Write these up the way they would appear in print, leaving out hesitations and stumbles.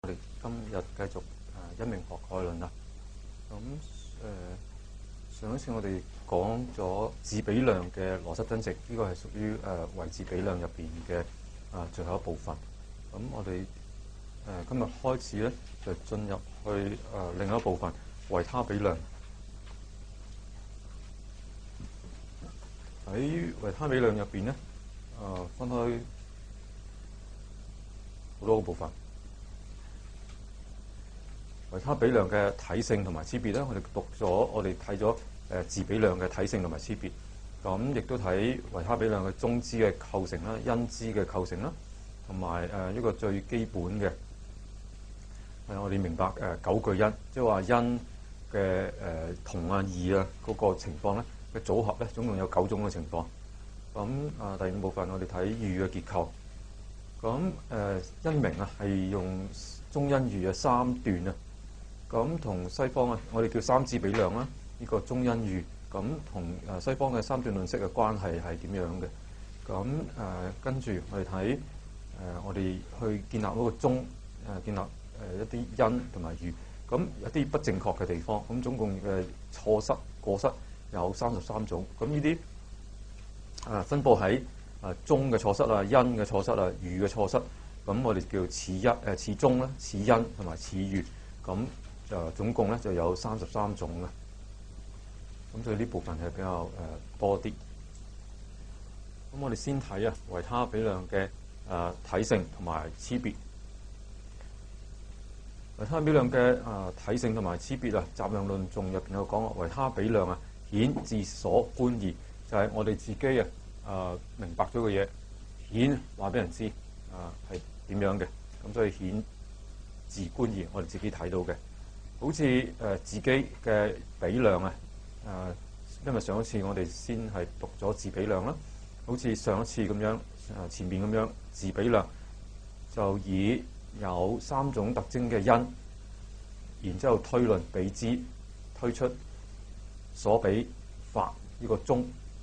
我哋今日繼續因明學概論啦。咁上一次我哋講咗自比量嘅邏輯增值，呢個係屬於維自比量入邊嘅最後一部分。咁我哋今日開始咧就進入去另一部分維他比量。喺維他比量入邊咧分開好多個部分。維他比量嘅體性同埋差別咧，我哋睇咗自比量嘅體性同埋差別，咁亦都睇維他比量嘅中支嘅構成啦、因支嘅構成啦，同埋一個最基本嘅我哋明白九句因，即係話因嘅同異嗰個情況咧嘅組合咧，總共有9種嘅情況。咁第五部分我哋睇喻嘅結構。咁因明係用中因喻嘅3段啊。咁同西方我哋叫三自比量啦，呢個中因喻，咁同西方嘅三段論式嘅關係係點樣嘅？咁跟住我哋睇我哋去建立嗰個中，建立一啲因同埋喻，咁有啲不正確嘅地方，咁總共嘅錯失過失有33種，咁呢啲分佈喺中嘅錯失啊、因嘅錯失啊、喻嘅錯失，咁我哋叫次中啦、次因同埋次喻，咁總共咧就有33種啦。咁所以呢部分係比較多啲。咁我哋先睇維他比量嘅體性同埋差別。維他比量嘅體性同埋差別集量論頌入邊有講維他比量顯自所觀義，就係我哋自己明白咗嘅嘢，顯話俾人知係點樣嘅，咁所以顯自觀義，我哋自己睇到嘅。好似自己嘅比量因為上一次我哋先係讀咗自比量啦，好似上一次咁樣前面咁樣自比量就以有3種特徵嘅因，然之後推論比之，推出所比法呢個中，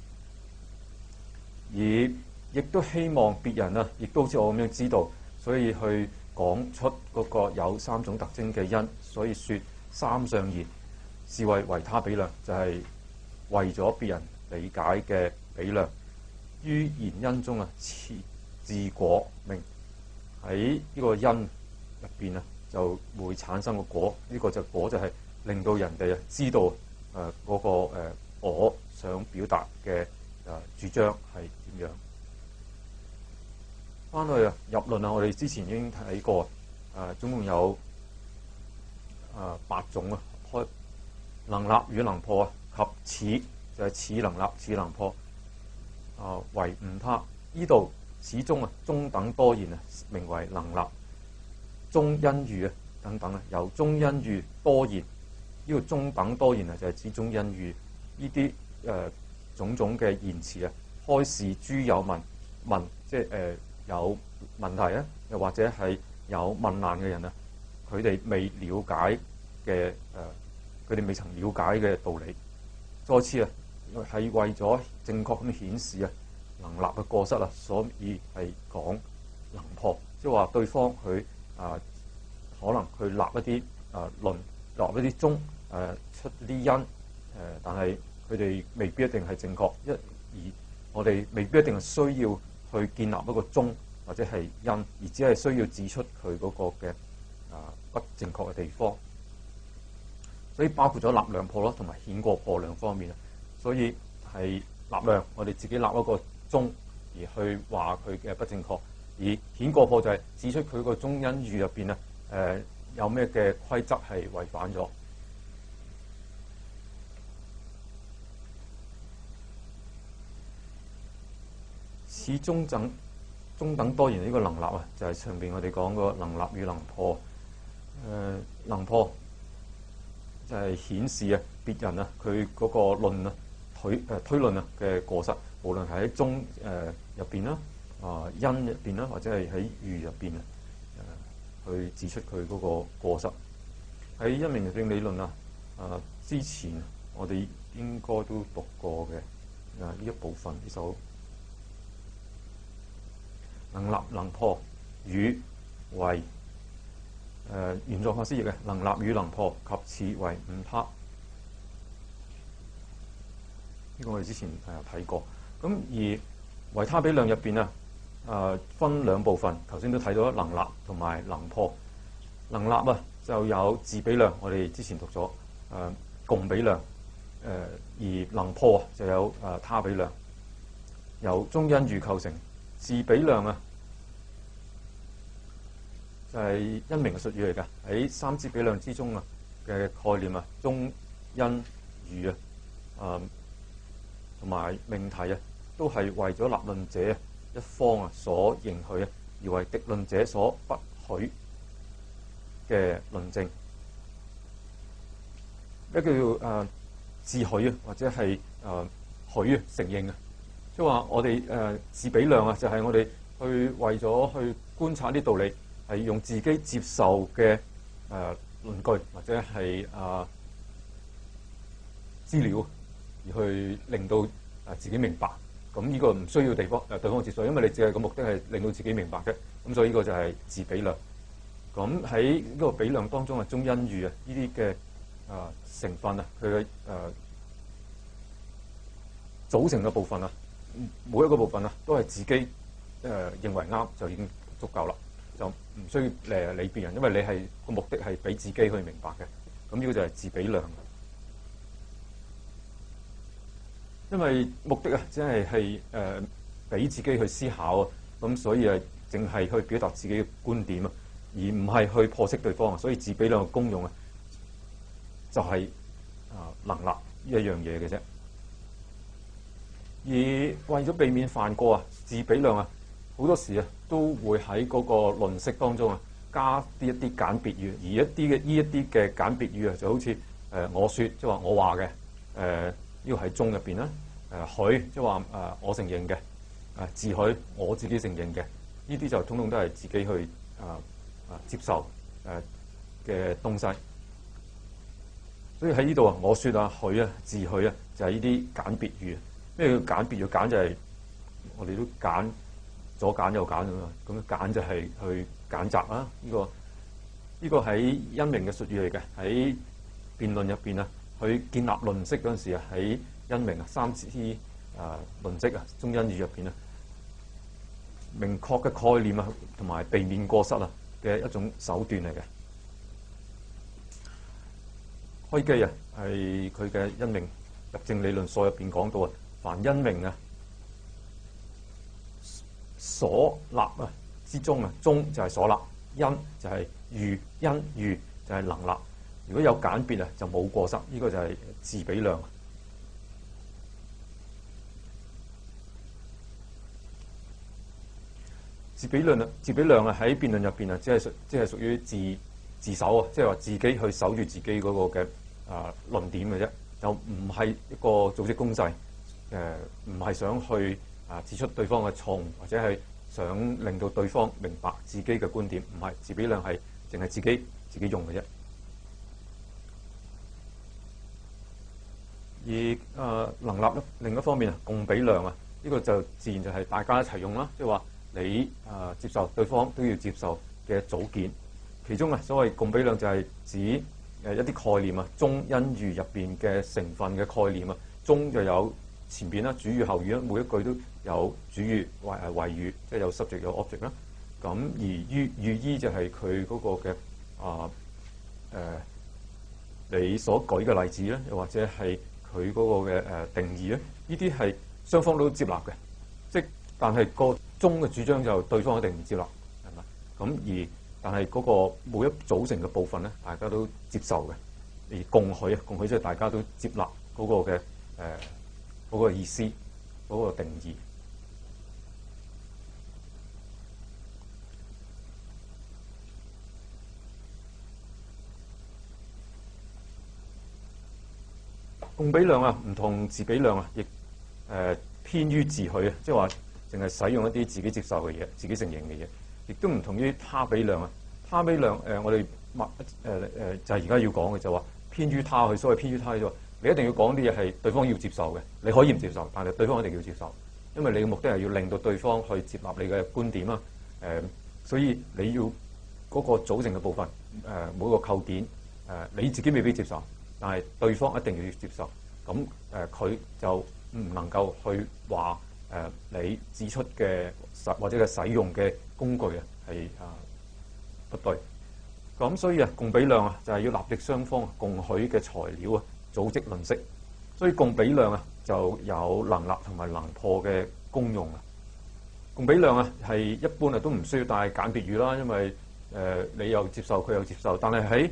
而亦都希望別人亦都好似我咁樣知道，所以去講出嗰個有3種特徵嘅因，所以說三相言，是為維他比量，就係為咗別人理解嘅比量。於言因中自果命，喺呢個因入邊就會產生個果，呢個果就係令到人哋知道嗰個我想表達嘅主張係點樣。翻去入論我哋之前已經睇過，總共有8種開能立與能破及此就係此能立此能破為誤他。呢度始終中等多言名為能立，中因喻等等由中因喻多言，呢個中等多言就係指中因喻呢啲種種嘅言辭開示諸有問即係有問題又或者係有問難嘅人佢哋未了解嘅佢哋未曾了解嘅道理。再次係為咗正確咁顯示能立嘅過失所以係講能破，即係話對方佢可能佢立一啲論，立一啲中出啲因但係佢哋未必一定係正確，而我哋未必一定係需要去建立一個中或者係因，而只係需要指出佢嗰個嘅不正確嘅地方。所以包括咗立量破同埋顯過破兩方面。所以係立量，我哋自己立一個中而去話佢嘅不正確，而顯過破就係指出佢個中因喻入邊有咩嘅規則係違反咗。此中等多言呢個能立就係上邊我哋講個能立與能破。能破就係顯示別人佢嗰個論推論嘅過失，無論係喺中入邊啦、因入邊啦，或者係喺喻入邊去指出佢嗰個過失。喺因明性理論之前我哋應該都讀過嘅呢一部分，呢首能立能破與為玄奘法師譯嘅能立與能破，及此為五他。呢個我哋之前睇過。咁而維他比量入邊啊，分兩部分。頭先都睇到能立同埋能破。能立啊就有自比量，我哋之前讀咗共比量。而能破啊就有他比量，由中因喻構成。自比量啊就係因明嘅術語嚟㗎。喺三支比量之中啊嘅概念啊，中因喻啊同埋命題啊，都係為咗立論者一方啊所認許啊，而為敵論者所不許嘅論證。咩叫自許啊，或者係許啊承認啊？即係話我哋自比量啊，就係我哋去為咗去觀察啲道理，係用自己接受嘅論據或者係資料而去令到自己明白。咁呢個唔需要對方接受，因為你只係個目的係令到自己明白嘅。咁所以呢個就係自比量。咁喺呢個比量當中啊，中因喻啊呢啲嘅成分啊，佢嘅組成嘅部分啊，每一個部分啊，都係自己認為啱就已經足夠啦，就唔需要理別人，因為你係個目的係俾自己去明白嘅。咁呢個就係自比量。因為目的啊，只係俾自己去思考啊，咁所以淨係去表達自己嘅觀點啊，而唔係去破斥對方啊。所以自比量嘅功用啊，就係能立呢一樣嘢嘅啫。而為咗避免犯過啊，自比量啊，好多時啊都會喺嗰個論釋當中啊加一啲簡別語，而一啲嘅簡別語啊，就好似我說，即係話我話嘅，呢個喺中入邊啦，許即係話我承認嘅，自許我自己承認嘅，呢啲就統統都係自己去接受嘅東西。所以喺呢度啊，我說啊，許啊，自許啊，就係呢啲簡別語。咩叫簡別語？簡就係我哋都揀左揀右揀啊嘛。咁揀就係去揀擇啦。呢個喺因明嘅術語嚟嘅。喺辯論入邊啊，去建立論釋嗰陣時啊，喺因明啊三支論釋啊中因喻入邊啊，明確嘅概念啊，同埋避免過失啊嘅一種手段嚟嘅。開基啊係佢嘅因明入證理論所入邊講到啊，凡因明啊所立啊之中啊，中就係所立，因就係喻，因喻就係能立。如果有簡別啊，就冇過失。呢個就係自比量。自比量啊喺辯論入邊啊，即係屬於自守啊，即係話自己去守住自己嗰個嘅論點嘅啫，就唔係一個組織公勢，唔係想去指出對方嘅錯誤，或者係想令到對方明白自己嘅觀點，唔係。自比量係淨係自己用嘅啫。而能立另一方面啊，共比量啊，呢個就自然就係大家一齊用啦，即係話你接受，對方都要接受嘅組件。其中啊，所謂共比量就係指一啲概念啊，中因喻入邊嘅成分嘅概念啊，中就有前邊啦，主語後語啦，每一句都有主語謂語，即係有 subject 有 object 啦。咁而喻依就係佢嗰個嘅你所舉嘅例子咧，又或者係佢嗰個嘅定義咧，呢啲係雙方都接納嘅。但係個中嘅主張就對方一定唔接納，係咪？咁但係嗰個每一組成嘅部分咧，大家都接受嘅。而共許即係大家都接納嗰個嘅嗰個意思，嗰個定義。共比量啊，唔同自比量啊，亦偏於自許啊，即係話淨係使用一啲自己接受嘅嘢、自己承認嘅嘢，亦都唔同於他比量啊。他比量我哋就係而家要講嘅就話偏於他許。所謂偏於他許就話你一定要講啲嘢係對方要接受嘅，你可以唔接受，但係對方一定要接受，因為你嘅目的係要令到對方去接納你嘅觀點啊。所以你要嗰嗰個組成嘅部分，每個構件，你自己未必接受，但係對方一定要接受。咁佢就唔能夠去話你指出嘅或者係使用嘅工具係不對。咁所以共比量就係要立敵雙方共許嘅材料組織論式。所以共比量就有能立同埋能破嘅功用。共比量係一般都唔需要帶簡別語啦，因為你又接受佢又接受。但係喺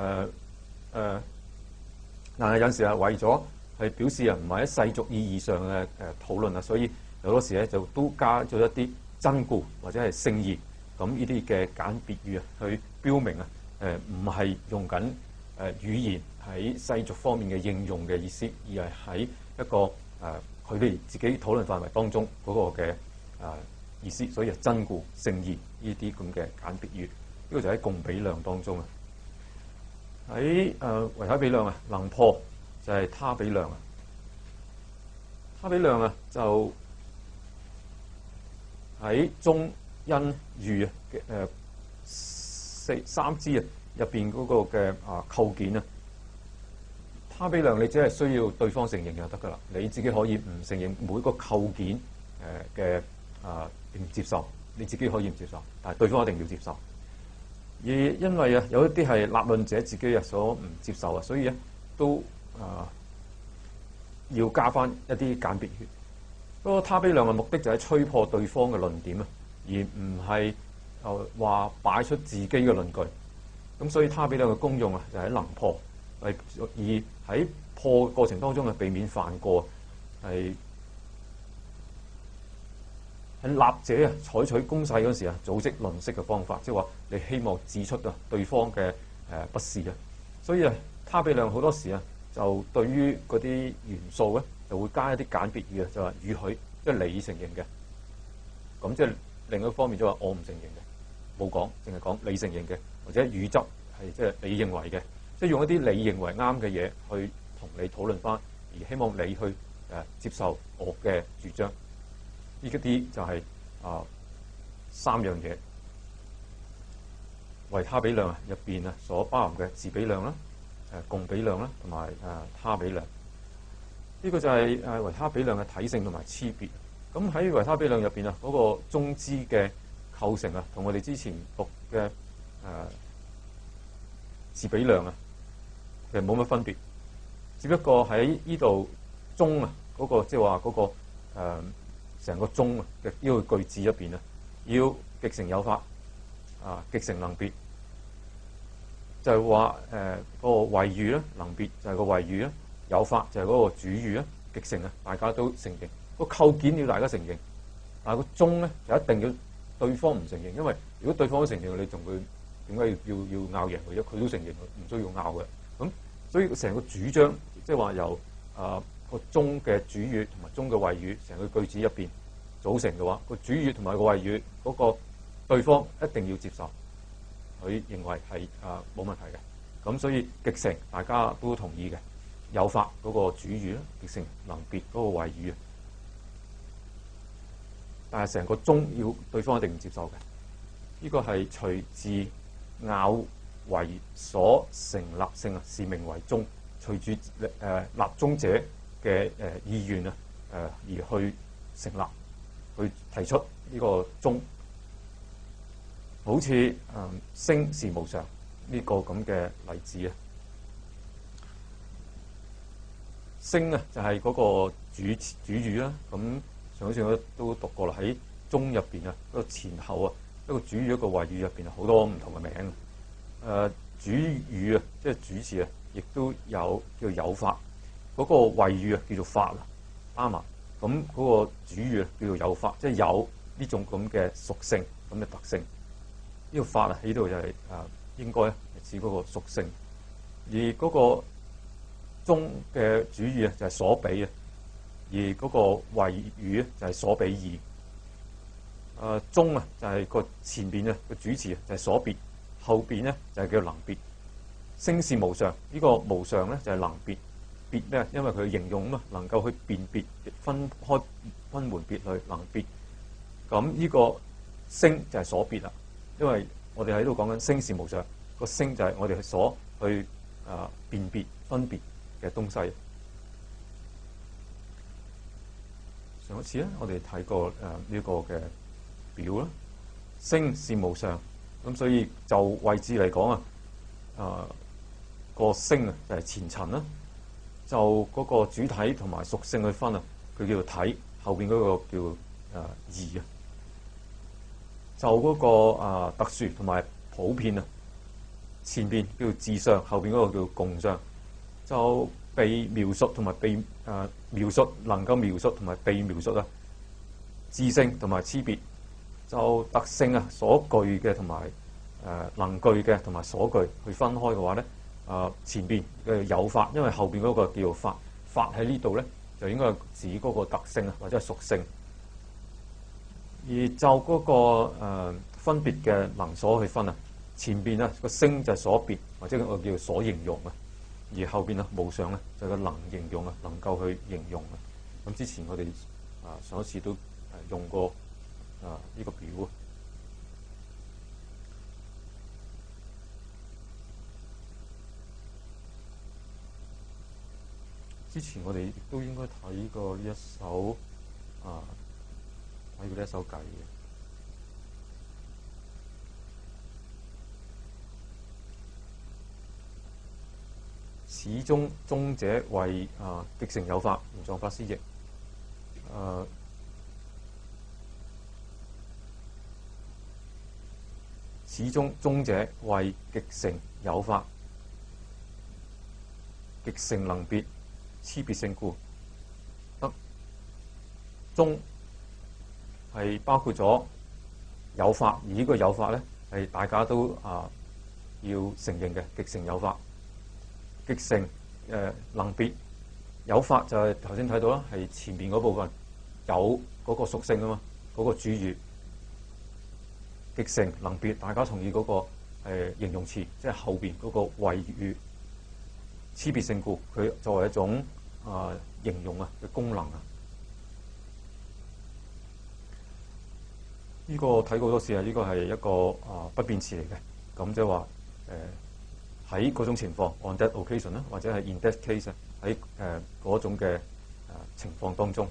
但係有陣時為咗係表示唔係喺世俗意義上嘅討論，所以有多時咧就都加咗一啲真故或者係聖義咁呢啲嘅簡別語去標明唔係用緊語言喺世俗方面嘅應用嘅意思，而係喺一個佢哋自己討論範圍當中嗰個嘅意思。所以真故聖義呢啲咁嘅簡別語，呢個就喺共比量當中。喺維他比量能破就係他比量。他比量就喺中因喻嘅三支入邊嗰個嘅構件。他比量你只係需要對方承認就得噶啦，你自己可以唔承認每個構件嘅唔接受，你自己可以唔接受，但係對方一定要接受。而因為有一啲係立論者自己所唔接受所以都要加翻一啲簡別語。嗰個他比量嘅目的就係吹破對方嘅論點而唔係話擺出自己嘅論據。咁所以他比量嘅功用就係能破，而喺破過程當中避免犯過，係立者採取攻勢嗰時組織論式嘅方法，即係話你希望指出對方嘅不是。所以他比量好多時就對於嗰啲元素就會加一啲簡別語就話與許，即係你承認嘅。咁即係另一方面就話我唔承認嘅，冇講，淨係講你承認嘅，或者語執係即係你認為嘅，即係用一啲你認為啱嘅嘢去同你討論翻，而希望你去接受我嘅主張。呢一啲就係三樣嘢，維他比量入邊所包含嘅自比量啦、共比量啦，同埋他比量。呢個就係維他比量嘅體性同埋差別。咁喺維他比量入邊嗰個中支嘅構成同我哋之前讀嘅自比量其實冇乜分別，只不過喺呢度中嗰個即係話嗰個成個中嘅呢個句子入邊要極成有法極成能別，就係話個謂語咧，能別就係個謂語啦，有法就係嗰個主語啦，極成大家都承認，個構件要大家承認，但係個中咧就一定要對方唔承認，因為如果對方都承認，你仲會點解要拗贏佢啫？佢都承認，唔需要拗嘅。咁所以成個主張即係話由個中嘅主語同埋中嘅謂語成個句子入邊組成嘅話，個主語同埋個謂語嗰個對方一定要接受，佢認為係冇問題嘅。咁所以極成大家都同意嘅，有法嗰個主語啦，極成能別嗰個謂語，但係成個中要對方一定唔接受嘅。呢個係隨自拗為所成立性是名為中，隨住立中者嘅意願而去成立，去提出呢個中，好似聲是無常呢個咁嘅例子聲就係嗰個主語啦。咁上次我都讀過啦，喺中入邊嗰個前後一個主語一個謂語入邊好多唔同嘅名。主語即係主詞亦都有叫有法，嗰個謂語叫做法啱嘛。咁嗰個主語叫做有法，即係有呢種咁嘅屬性咁嘅特性。呢個法喺度就係應該指嗰個屬性，而嗰個中嘅主語就係所比而嗰個謂語就係所比義。中就係個前邊個主詞就係所別，後邊就係叫能別。聲是無常，呢個無常就係能別。別咧，因為佢形容能夠去辨別分門別類能別。咁呢個聲就係所別啦，因為我哋喺度講緊聲是無上，個聲就係我哋所去辨別分別嘅東西。上一次咧，我哋睇過呢個嘅表啦，聲是無上，咁所以就位置嚟講個聲啊就係前塵啦。就嗰個主體同埋屬性去分啊，佢叫做體，後邊嗰個叫義啊。就嗰個特殊同埋普遍啊，前邊叫做自相，後邊嗰個叫共相。就被描述同埋被描述，能夠描述同埋被描述啊，自性同埋差別。就特性啊，所具嘅同埋能具嘅同埋所具去分開嘅話咧。前邊嘅有法，因為後邊嗰個叫做法，法喺呢度咧就應該係指嗰個特性啊，或者係屬性。而就嗰個分別嘅能所去分啊，前邊啊個聲就係所別，或者我叫所形容啊，而後邊啊無上咧就係個能形容啊，能夠去形容啊。咁之前我哋上一次都用過呢個表啊。之前我哋亦都應該睇過呢一首睇過呢一首偈嘅。始終中者為極成有法，玄奘法師譯。始終中者為極成有法，極成能別，差別性故。得中係包括咗有法，而呢個有法咧係大家都要承認嘅極成有法。極成能別有法就係頭先睇到啦，係前面嗰部分有嗰個屬性啊嘛，嗰個主語。極成能別，大家同意嗰個形容詞，即係後邊嗰個謂語。差別性故，佢作為一種形容嘅功能啊。呢個睇過好多次啊，呢個係一個不變詞嚟嘅。咁即係話喺嗰種情況 on that occasion 啦，或者係 in that case 喺嗰種嘅情況當中。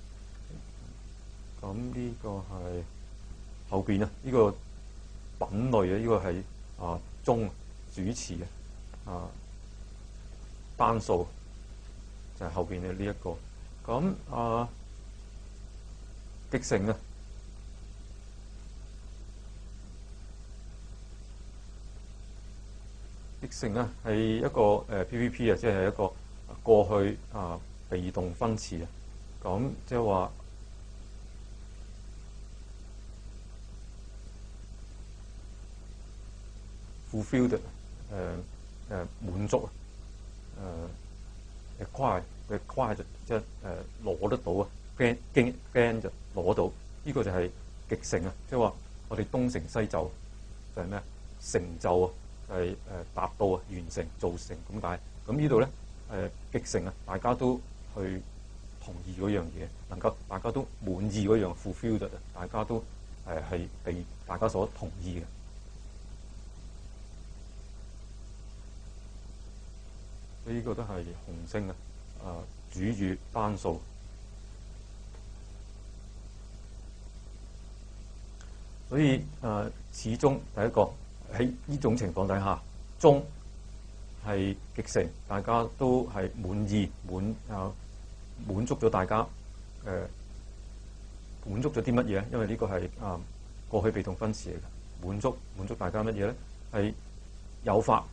咁呢個係後邊啊，呢個品類啊，呢個係中主詞嘅單數就係後邊嘅呢一個。咁極成啊，極成啊係一個PPP 啊，即係一個過去被動分詞啊。咁即係話fulfilled 滿足acquire 即係攞得到啊，gain 就攞到，呢個就係極成啊！即係話我哋東成西就就係咩啊？成就啊，就係達到啊，完成造成咁解。咁呢度咧極成啊，大家都去同意嗰樣嘢，能夠大家都滿意嗰樣 fulfilled 啊，大家都係被大家所同意嘅。所以呢個都係紅聲啊，主語單數。所以始終第一個喺呢種情況底下，中係極成，大家都係滿意滿足咗大家滿足咗啲乜嘢？因為呢個係過去被動分詞嚟嘅，滿足大家乜嘢咧？係有法。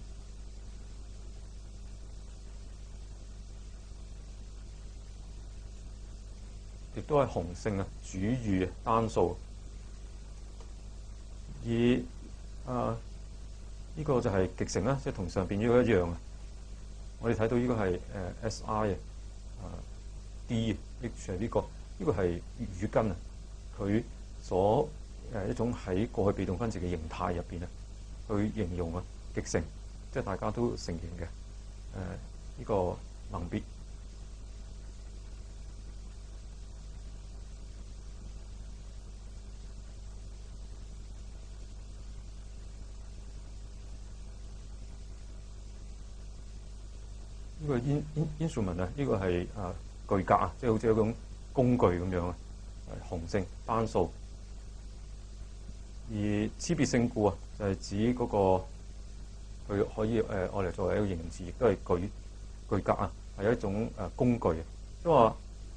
亦都係雄性啊，主語單數。而呢個就係極成啦，即係同上邊呢個一樣啊。我哋睇到呢個係SI D H 係呢個係語根啊，佢所一種喺過去被動分詞嘅形態入邊啊，去形容啊極成，即係大家都承認嘅呢個能別。 呢個 instrument 啊，呢個係具格啊，即係好似一種工具咁樣啊，雄性單數。而差別性故啊，就係指嗰個佢可以愛嚟作為一個形容詞，亦都係具格啊，係一種工具。即係話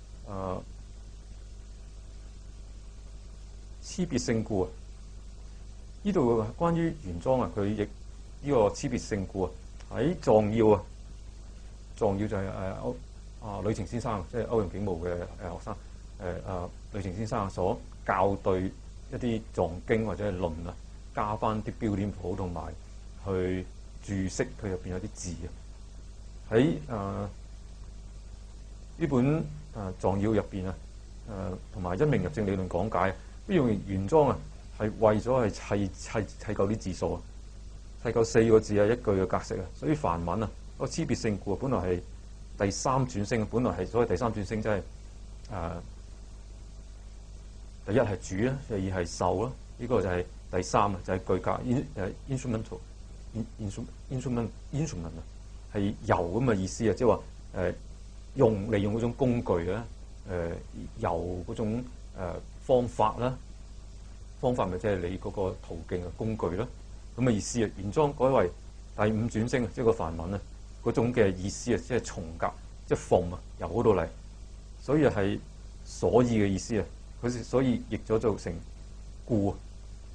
差別性故啊，呢度關於原裝啊，佢亦呢個差別性故啊喺狀要啊，狀要就係呂澄先生，即係歐陽竟無嘅學生呂澄先生所校對一啲藏經或者係論啊，加翻啲標點符號同埋去注釋佢入邊有啲字啊。喺呢本狀要入邊啊，同埋因明入證理論講解，呢用原裝啊係為咗係砌夠啲字數啊，砌夠4個字啊一句嘅格式啊。所以梵文啊嗰個差別性故本來係第三轉聲，本來係所謂第三轉聲，即係第一係主啦，第二係受啦，呢個就係第三啊，就係具格 instrument 啊，係由咁嘅意思啊，即係話利用嗰種工具啊，由嗰種方法啦，方法咪即係你嗰個途徑嘅工具啦，咁嘅意思啊。原裝改為第五轉聲，即係個梵文啊，嗰種嘅意思啊，即係從格，即係 from 啊，由嗰度嚟，所以係所以嘅意思啊。佢所以譯咗做成故啊，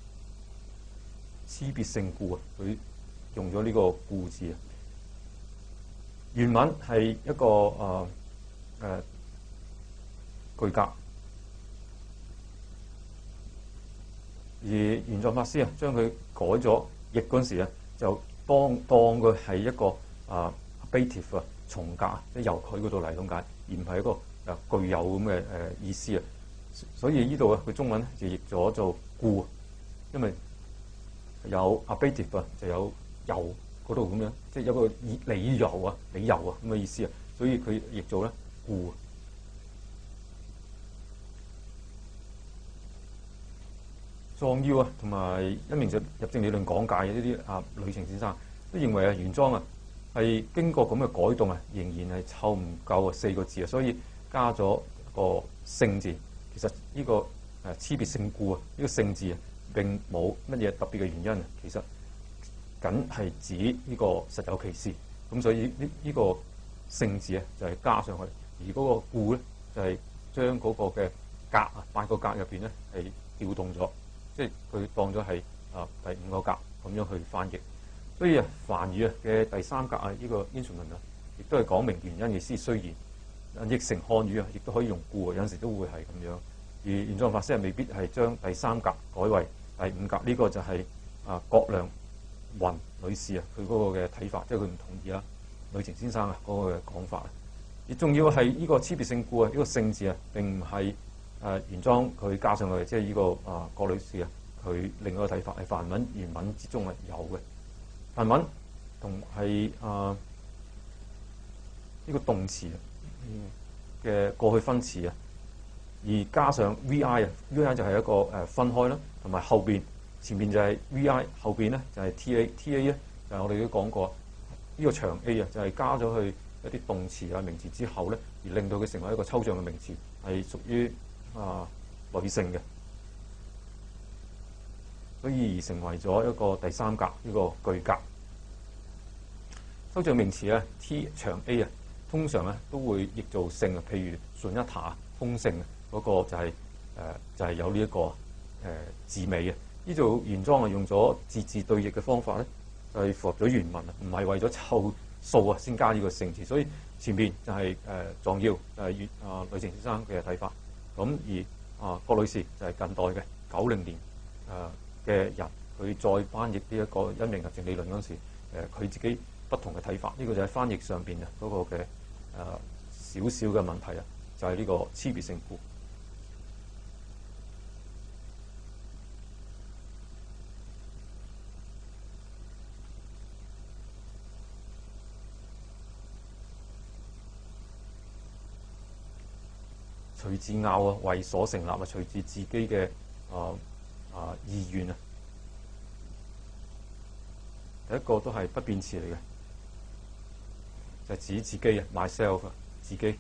差別性故啊，佢用咗呢個故字啊。原文係一個具格，而玄奘法師啊將佢改咗譯嗰陣時啊，就當佢係一個ablative 啊，從格啊，即係由佢嗰度嚟咁解，而唔係一個具有咁嘅意思啊。所以呢度啊，佢中文就譯咗做故，因為有 ablative 啊，就有由嗰度咁樣，即係有個理由啊咁嘅意思啊，所以佢譯做咧故。狀要啊，同埋因明入證理論講解嘅呢啲呂澄先生都認為啊，原裝啊係經過咁嘅改動啊，仍然係湊唔夠4個字啊，所以加咗個性字。其實呢個差別性故啊，呢個性字啊並冇乜嘢特別嘅原因啊，其實僅係指呢個實有其事，咁所以呢個性字啊就係加上去，而嗰個故咧就係將嗰個嘅格啊8個格入邊咧係調動咗，即係佢當咗係第5個格咁樣去翻譯。所以梵語啊嘅第3格啊呢個 instrument 啊，亦都係講明原因嘅意思。雖然譯成漢語啊，亦都可以用故，有陣時都會係咁樣。而玄奘法師係未必係將第3格改為第5格，呢個就係郭亮雲女士啊佢嗰個嘅睇法，即係佢唔同意啦呂澄先生啊嗰個嘅講法。而仲要係呢個差別性故啊，呢個性字啊並唔係原裝佢加上去，即係呢個郭女士啊佢另外一個睇法係梵文原文之中係有嘅。梵文同係呢個動詞嘅過去分詞啊，而加上 vi 啊 ，vi 就係一個分開啦，同埋後邊前邊就係 vi， 後邊咧就係 ta 咧就係我哋都講過呢個長 a 啊，就係加咗去一啲動詞啊名詞之後咧，而令到佢成為一個抽象嘅名詞，係屬於女性嘅，所以而成為咗一個第3格呢個具格。抽象名詞啊 t 長 a 啊，通常咧都會譯做性啊，譬如順一塔空性啊，嗰個就係有呢一個字尾啊。呢度原裝啊用咗字字對譯嘅方法咧，就係符合咗原文啊，唔係為咗湊數啊先加呢個性詞。所以前邊就係狀要呂澄先生嘅睇法，咁而郭女士就係近代嘅90年嘅人，佢再翻譯呢一個因明入證理論嗰陣時，佢自己不同嘅睇法。呢個就係翻譯上邊啊嗰個嘅少少嘅問題啊，就係呢個差別性故。隨自拗啊，為所成立啊，隨住自己嘅意願啊。第一個都係不變詞嚟嘅。 就係指自己啊 ，myself 自己。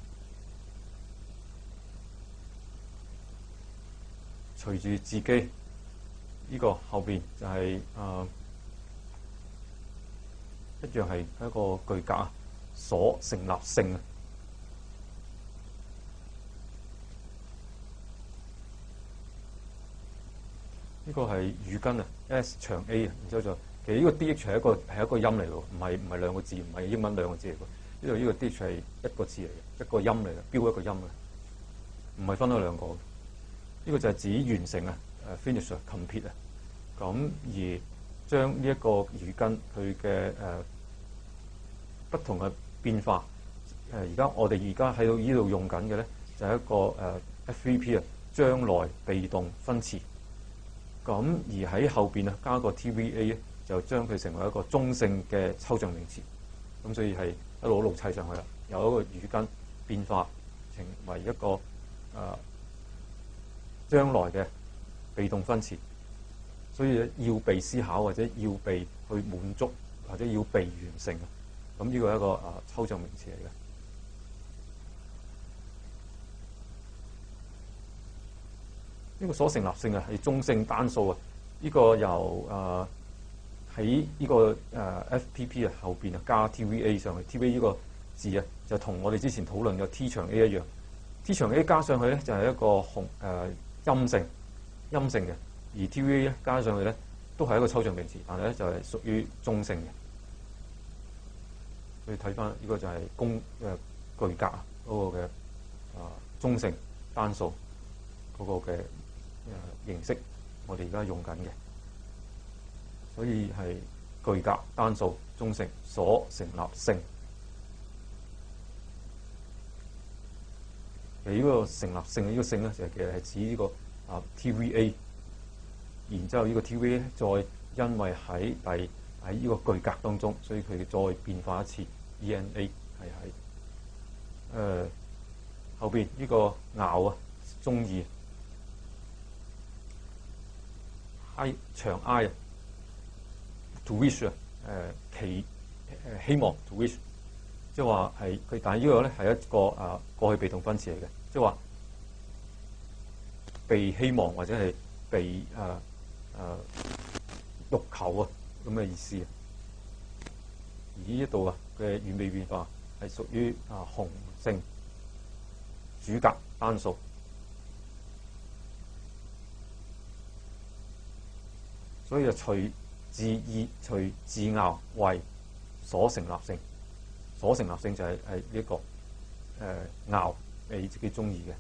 隨住自己呢個後邊就係一樣係一個句格啊，所成立性啊。呢個係語根啊 ，S 長 A 啊，然之後就其實呢個 DH 係一個音嚟喎，唔係兩個字，唔係英文兩個字嚟喎。呢個 DH 係一個字嚟嘅，一個音嚟嘅，標一個音嘅，唔係分開兩個。呢個就係指完成啊，finish 啊 ，complete 啊。咁而將呢一個語根佢嘅不同嘅變化，而家我哋而家喺度呢度用緊嘅咧，就係一個FVP 啊，將來被動分詞。咁而喺後邊啊，加個 TVA 咧，就將佢成為一個中性嘅抽象名詞。咁所以係一路砌上去啦，有一個語根變化成為一個將來嘅被動分詞，所以要被思考或者要被去滿足或者要被完成。咁呢個係一個抽象名詞嚟嘅。呢個所成立性啊係中性單數啊。呢個由喺呢個FPP 啊後邊啊加 TVA 上去 ，TVA 呢個字啊就同我哋之前討論嘅 T 長 A 一樣。T 長 A 加上去咧就係一個陰性嘅，而 TVA 咧加上去咧都係一個抽象名詞，但係咧就係屬於中性嘅。所以睇翻呢個就係句格嗰個嘅中性單數嗰個嘅形式，我哋而家用緊嘅。所以係句格單數中性所成立性。其實呢個成立性嘅呢個性咧，就其實係指呢個TVA， 然之後呢個 TVA 再因為喺呢個句格當中，所以佢再變化一次 ENA 係喺後邊呢個咬啊，中意 I 長 I 啊 ，to wish 啊，希望 to wish。即係話係佢，但係呢個咧係一個過去被動分詞嚟嘅，即係話被希望或者係被欲求啊咁嘅意思。而呢一度嘅語尾變化係屬於雄性主格單數，所以就隨字義隨字拗為所成立性。所成立性就係呢一個拗你自己中意嘅。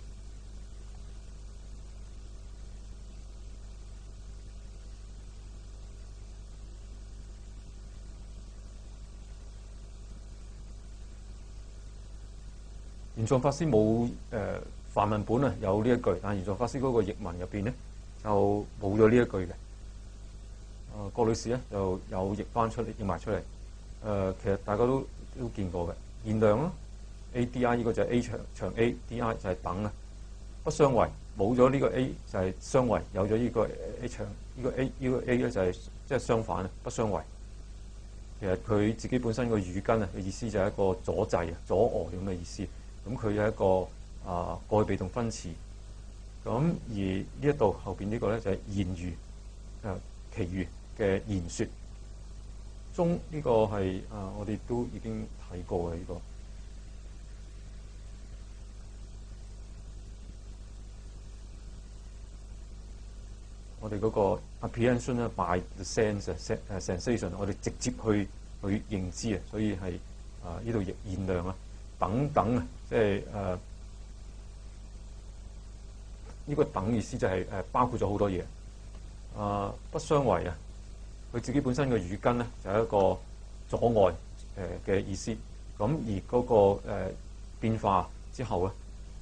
玄奘法師冇梵文本啊有呢一句，但係玄奘法師嗰個譯文入邊咧就冇咗呢一句嘅。郭女士咧就有譯翻出嚟，譯埋出嚟。其實大家都見過嘅現量啦 ，ADI 呢個就係 A 長 A，DI 就係等啊，不相違，冇咗呢個 A 就係相違，有咗呢個 A 長呢個 A 呢個 A 咧就係即係相反啊，不相違。其實佢自己本身個語根啊嘅意思就係一個阻滯啊、阻礙咁嘅意思。咁佢有一個過去被動分詞。咁而呢一度後邊呢個咧就係言語其餘嘅言説。中呢個係我哋都已經睇過嘅呢個。我哋嗰個 apprehension 咧 by the sense sensation， 我哋直接去認知啊，所以係呢度現量啊等等啊，即係呢個等意思就係包括咗好多嘢不相違啊。佢自己本身嘅語根咧就係一個阻礙嘅意思，咁而嗰個變化之後咧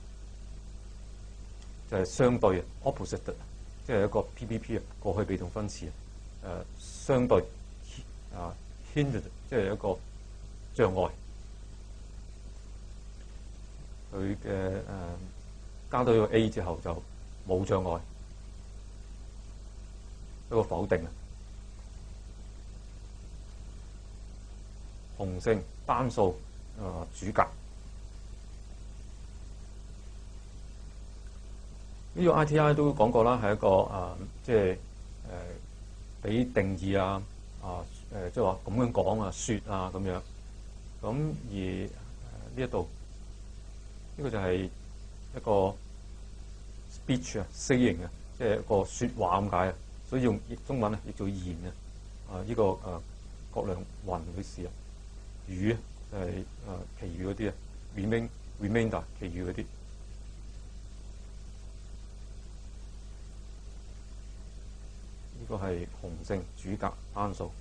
就係相對 opposite， 即係一個 PPP 過去被動分詞相對hindered， 即係一個障礙。佢嘅加到個 A 之後就冇障礙，一個否定啊。雄性單數主格。呢個 ITI 都講過啦，係一個即係俾定義即係話咁樣講説咁樣。咁而呢一度呢個就係一個 speech saying 即係一個説話咁解啊。所以用中文譯做言呢個郭亮雲嘅事語就係其餘嗰啲remainder 其餘嗰啲。呢個係雄性主格單數。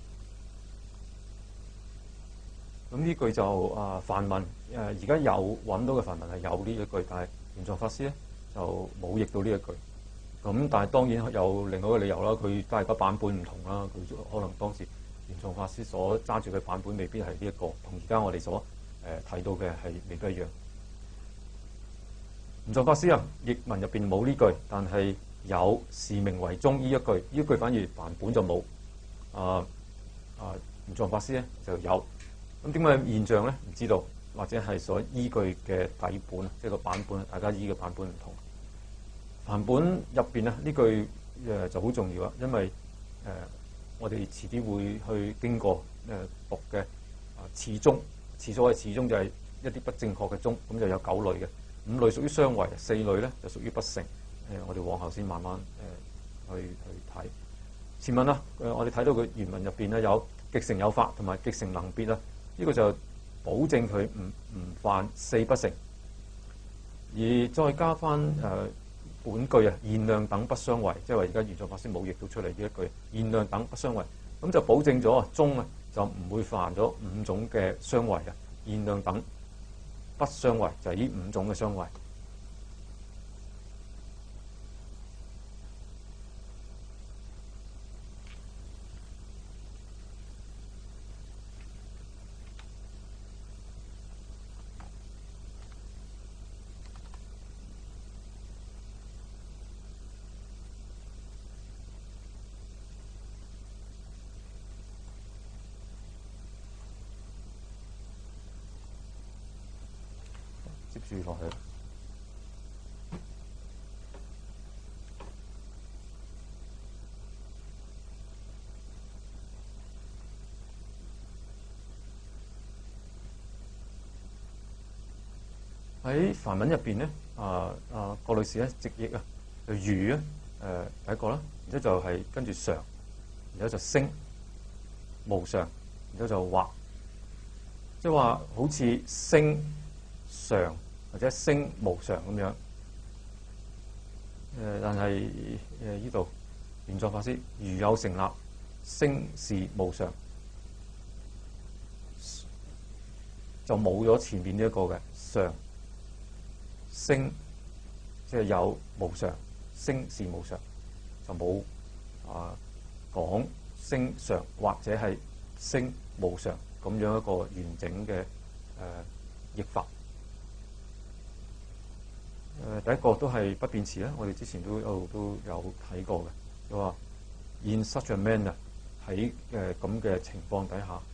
咁呢句就梵文而家有揾到嘅梵文係有呢一句，但係玄奘法師咧就冇譯到呢一句。咁但係當然有另外一個理由啦，佢大家版本唔同啦，佢可能當時玄奘法師所揸住嘅版本未必係呢一個，同而家我哋所睇到嘅係未必一樣。玄奘法師譯文入邊冇呢句，但係有是命為宗呢一句，呢一句反而梵本就冇。玄奘法師咧就有。咁點解現象咧？唔知道，或者係所依據嘅底本，即係個版本，大家依嘅版本唔同。梵本入邊呢句就好重要啊，因為我哋遲啲會去經過讀嘅次宗，次所謂次宗就係一啲不正確嘅宗，咁就有9類嘅，5類屬於相違，4類咧就屬於不成。我哋往後先慢慢去睇前文啦。我哋睇到佢原文入邊咧有極成有法同埋極成能別啦。呢個就保證佢唔犯4不成，而再加翻本句現量等不相違，即係話而家玄奘法師冇譯到出嚟呢一句現量等不相違，咁就保證咗宗就唔會犯咗5種嘅相違啊。現量等不相違就係呢5種嘅相違。接住落去喺梵文入邊咧，郭女士咧直譯就如第一個啦，然之後就係跟住常，然之後就升無常，然之後就或，即係話好似升常或者升無常咁樣。但係呢度玄奘法師如有成立，升是無常，就冇咗前面呢一個嘅常升，即係有無常，升是無常，就冇講升常或者係升無常咁樣一個完整嘅譯法。第一個都係不變詞啦，我哋之前都有睇過嘅，就話 in such a manner 喺咁嘅情況底下。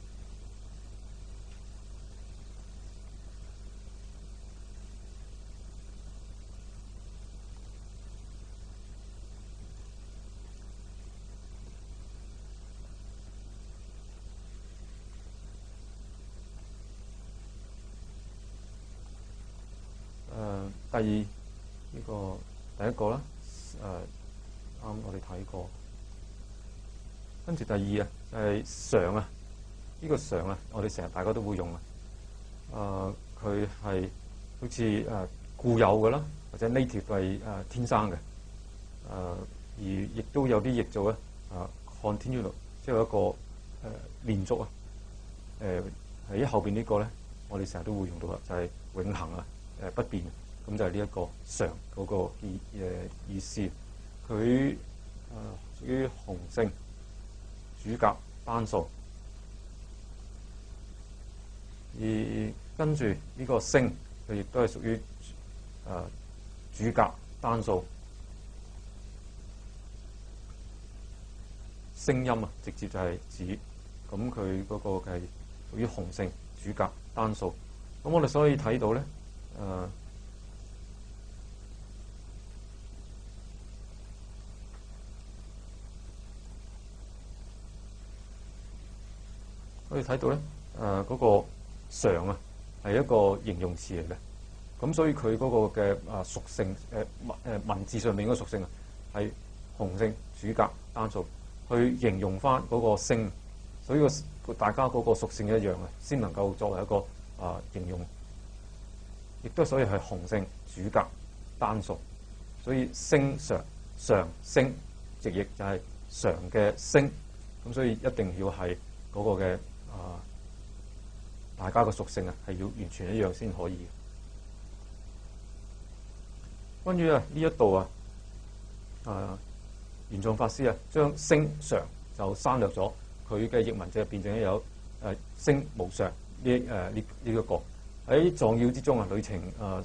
第一個啦，啱我哋睇過，跟住第二就係常呢個常我哋成日大家都會用佢係好似固有嘅啦，或者 native 係天生嘅，而亦都有啲譯做continual， 即係一個連續喺後邊呢個咧，我哋成日都會用到啦，就係永恆不變。咁就係呢一個常嗰個意思。佢屬於雄性主格單數，而跟住呢個聲，佢亦都係屬於主格單數。聲音直接就係指，咁佢嗰個係屬於雄性主格單數。咁我哋所以睇到咧，可以睇到咧，嗰個常啊係一個形容詞嚟嘅。咁所以佢嗰個嘅屬性，文字上面嗰個屬性啊，係雄性主格單數，去形容翻嗰個星。所以大家嗰個屬性一樣啊，先能夠作為一個形容。亦都所以係雄性主格單數。所以星常星直譯就係常嘅星。咁所以一定要係嗰個嘅大家嘅屬性啊，係要完全一樣先可以。關於呢一度玄奘法師將星常就刪略咗，佢嘅譯文就變成有星無常呢一個喺藏要之中呂澂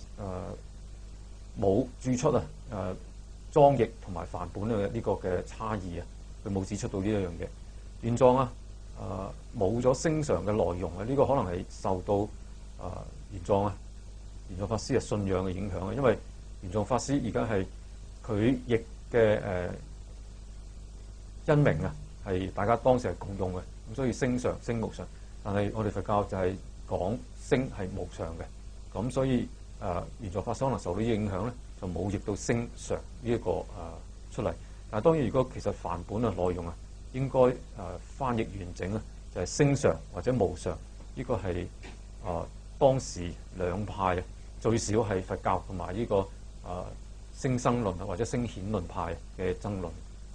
冇注出藏譯同埋梵本嘅呢個嘅差異佢冇指出到呢一樣嘢。玄奘冇咗星常嘅內容呢個可能係受到玄奘法師信仰嘅影響因為玄奘法師而家係佢譯嘅因名係大家當時係共用嘅，咁所以星常星無常。但係我哋佛教就係講星係無常嘅，咁所以玄奘法師可能受到呢啲影響咧，就冇譯到星常呢一個出嚟。但係當然，如果其實梵本內容應該翻譯完整咧，就係星常或者無常。呢個係當時兩派最少係佛教同埋呢個星生論或者星顯論派嘅爭論。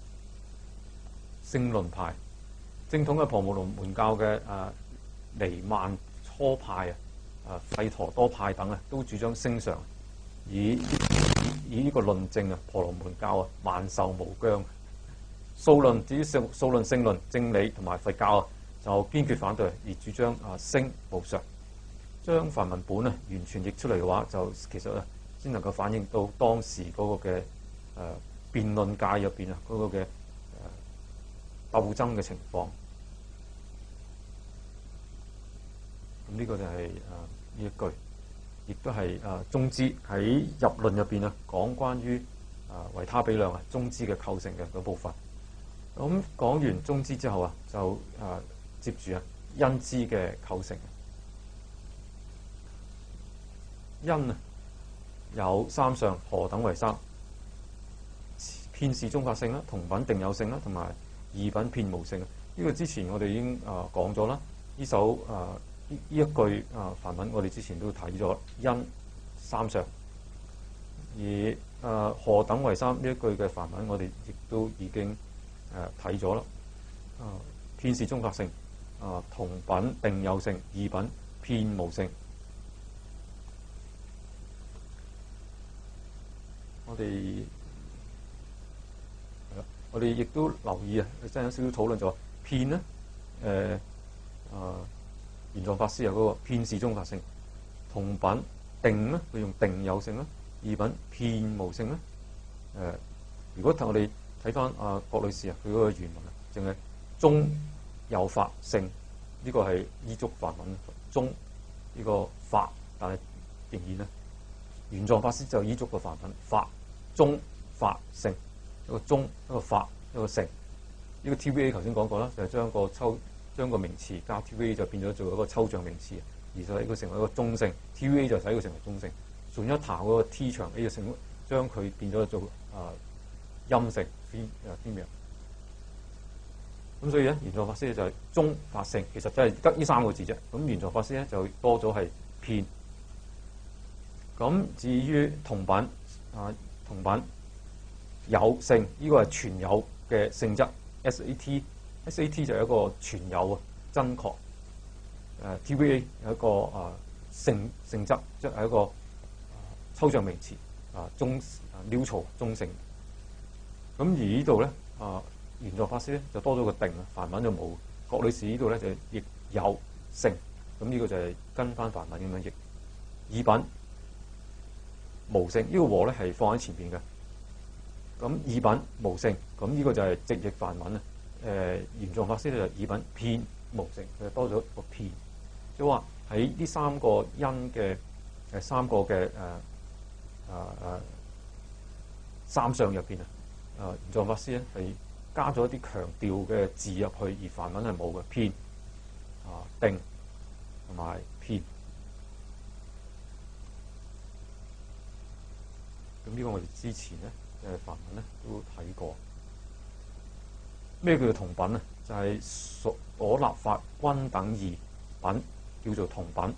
星論派正統嘅婆羅門教嘅尼曼初派吠陀多派等都主張星常，以呢個論證婆羅門教萬壽無疆。數論至於數論勝論正理同埋佛教就堅決反對，而主張星無常。將梵文本完全譯出嚟嘅話，就其實先能夠反映到當時嗰個嘅辯論界入邊嗰個嘅鬥爭嘅情況。咁呢個就係呢一句，亦都係中支喺入論入邊講關於維他比量中支嘅構成嘅嗰部分。咁講完中支之後就接住因支嘅構成。因有三相，何等為三？遍示中法性啦，同品定有性啦，同埋異品遍無性。呢個之前我哋已經講咗啦。呢首呢一句梵文我哋之前都睇咗，因三相。而何等為三呢一句嘅梵文我哋亦都已經睇咗啦。遍示中法性，同品定有性，異品遍無性。我哋亦都留意真有少少討論就話遍咧，玄奘法師有嗰個遍示中法性，同品定咧，佢用定有性啦，異品遍無性咧。如果我哋睇翻郭女士佢嗰個原文淨係中有法性，呢個係依足梵文中呢個法，但係仍然玄奘法師就依足個梵文法中法性，一個中一個法一個性。呢個 TVA 頭先講過啦，就係將個名詞加 TVA 就變咗做一個抽象名詞，而就使佢成為一個中性。TVA 就使佢成為中性，仲一談嗰個 T 長 A 嘅性，將佢變咗做陰性 female。咁所以玄奘法師就係中法性，其實真係得呢三個字啫。咁玄奘法師就多咗係遍。咁至於同品同品有性，呢個係全有嘅性質。SAT 就係一個全有真確。TVA 有一個性質，即係一個抽象名詞neutral 中性。咁而呢度咧玄奘法師咧就多咗個定，梵文就冇。郭女士呢度咧就亦有性，咁呢個就係跟翻梵文咁樣譯。異品無性，呢個和咧係放喺前邊嘅。咁異品無性，咁呢個就係直譯梵文玄奘法師就異品遍無性，佢就多咗個遍。 即係話喺呢三個因嘅三個嘅三相入邊啊，玄奘法師咧係加咗一啲強調嘅字入去，而梵文係冇嘅，遍定同埋遍。咁呢個我哋之前咧嘅梵文咧都睇過。咩叫做同品啊？就係所立法均等義品，叫做同品。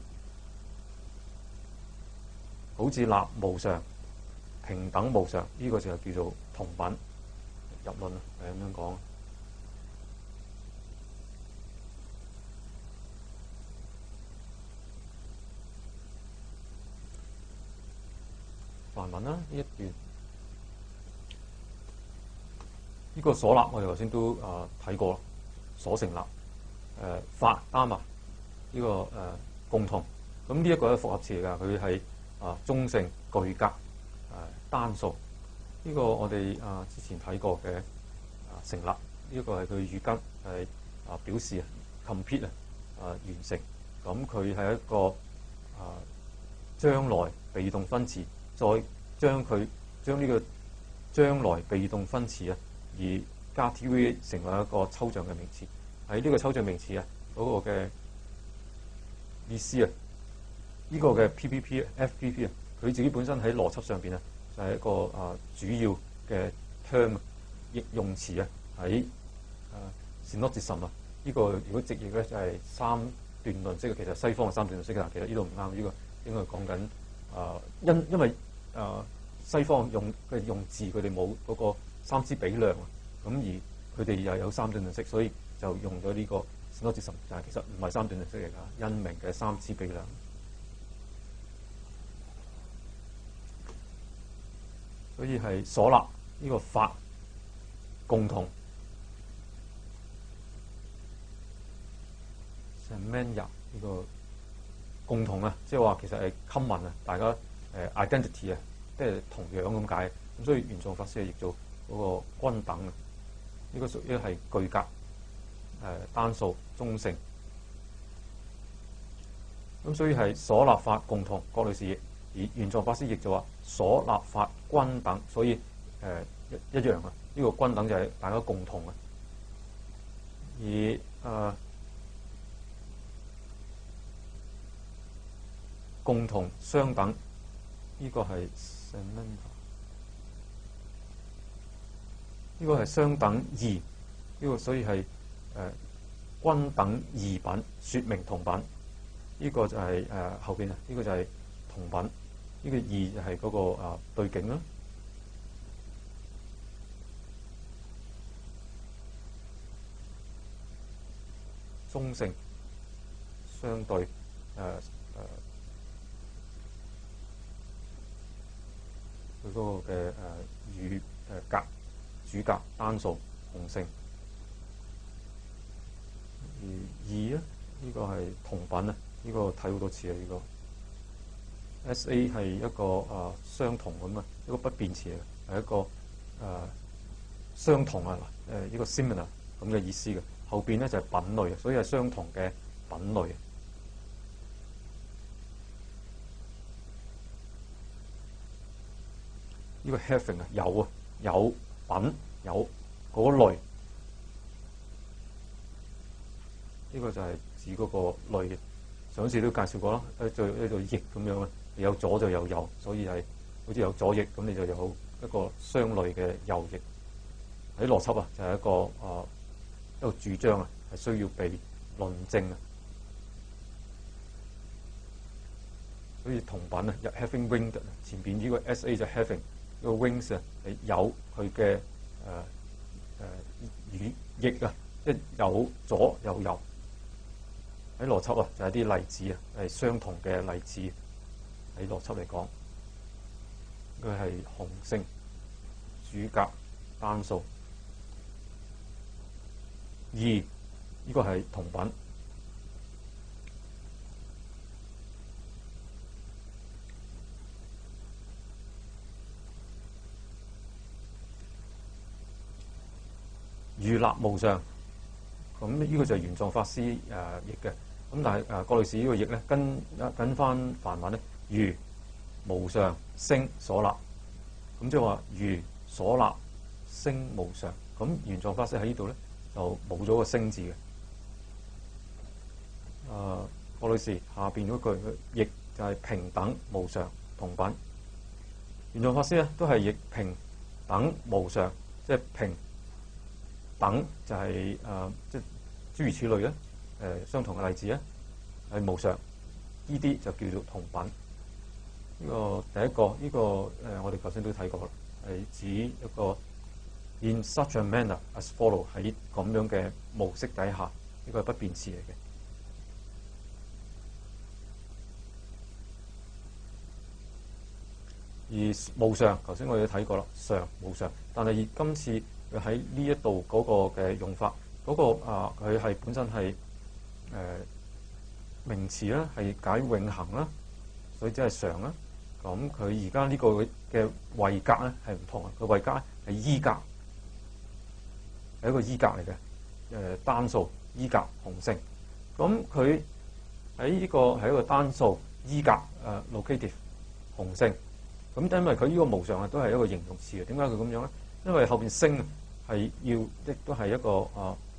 好似立無常、平等無常，呢個就叫做同品。入論啊，係咁樣講。梵文啦，呢一段，呢個所立我哋頭先都睇過啦，所成立法啱啊，呢個共同。咁呢一個係複合詞嚟㗎，佢係中性、具格、單數。呢個我哋之前睇過嘅成立，呢個係佢語根係表示 complete 完成。咁佢係一個將來被動分詞，再將呢個將來被動分詞而加 TVA 成為一個抽象嘅名詞。喺呢個抽象名詞嗰個嘅意思呢個嘅 FPP 佢自己本身喺邏輯上邊就係一個主要嘅 term 用詞喺Synoptism呢個如果直譯咧就係三段論式。其實西方嘅三段論式其實呢度唔啱，呢個應該講緊因為西方用字佢哋冇嗰個三支比量咁，而佢哋又有三段論式，所以就用咗呢個 Synoptism， 但係其實唔係三段論式嚟㗎，因明嘅三支比量。所以係所立呢個法共同 Samanya 呢個共同即係話其實係 common 大家identity 即係同樣咁解。咁所以玄奘法師係譯做嗰個均等呢個屬於係具格單數中性。咁所以係所立法共同，郭女士譯。而玄奘法師譯就話所立法均等，所以一樣呢個均等就係大家共同而共同相等，呢個係相等義，呢個所以係均等義品，說明同品。呢個就係後邊呢個就係同品。呢個義就係嗰個對境啦。中性相對佢嗰個嘅語格主格單數雄性。而義呢個係同品呢個睇好多次呢個。SA 係一個相同咁一個不變詞係一個相同呢個 similar 咁嘅意思嘅。後邊咧就係品類，所以係相同嘅品類。呢個 having 有品有嗰類，呢個就係指嗰個類。上次都介紹過啦，一做翼咁樣有左就有右，所以係好似有左翼咁，你就有一個相類嘅右翼。喺邏輯就係一個主張係需要被論證。所以同品having winged 前邊呢個 SA 就 having 呢個 wings 係有佢嘅翼即係有左有右。喺邏輯就係啲例子係相同嘅例子。喺邏輯嚟講，佢係雄性主格單數。義呢個係同品。如立無常，咁呢個就係玄奘法師譯嘅。 咁但係過濾士呢個譯咧跟翻梵文咧，如無常聲所立，咁即係話如所立聲無常。咁玄奘法師喺呢度咧就冇咗個聲字嘅。過濾士下邊嗰句譯就係平等無常同品。玄奘法師咧都係譯平等無常，即係平等就係即係諸如此類咧，相同嘅例子咧係無常，呢啲就叫做同品。呢個第一個呢個我哋頭先都睇過啦，係指一個 in such a manner as follow 喺咁樣嘅模式底下，呢個係不變詞嚟嘅。而無常，頭先我哋都睇過啦，常無常。但係今次佢喺呢一度嗰個嘅用法，嗰個佢係本身係名詞啦，係解永恆啦，所以即係常啦。咁佢而家呢個嘅位格咧係唔同啊，個位格係依格，係一個依格嚟嘅，單數依格雄性。咁佢喺呢個係一個單數依格locative 雄性。咁因為佢呢個無常啊，都係一個形容詞啊。點解佢咁樣咧？因為後邊聲係要亦都係一個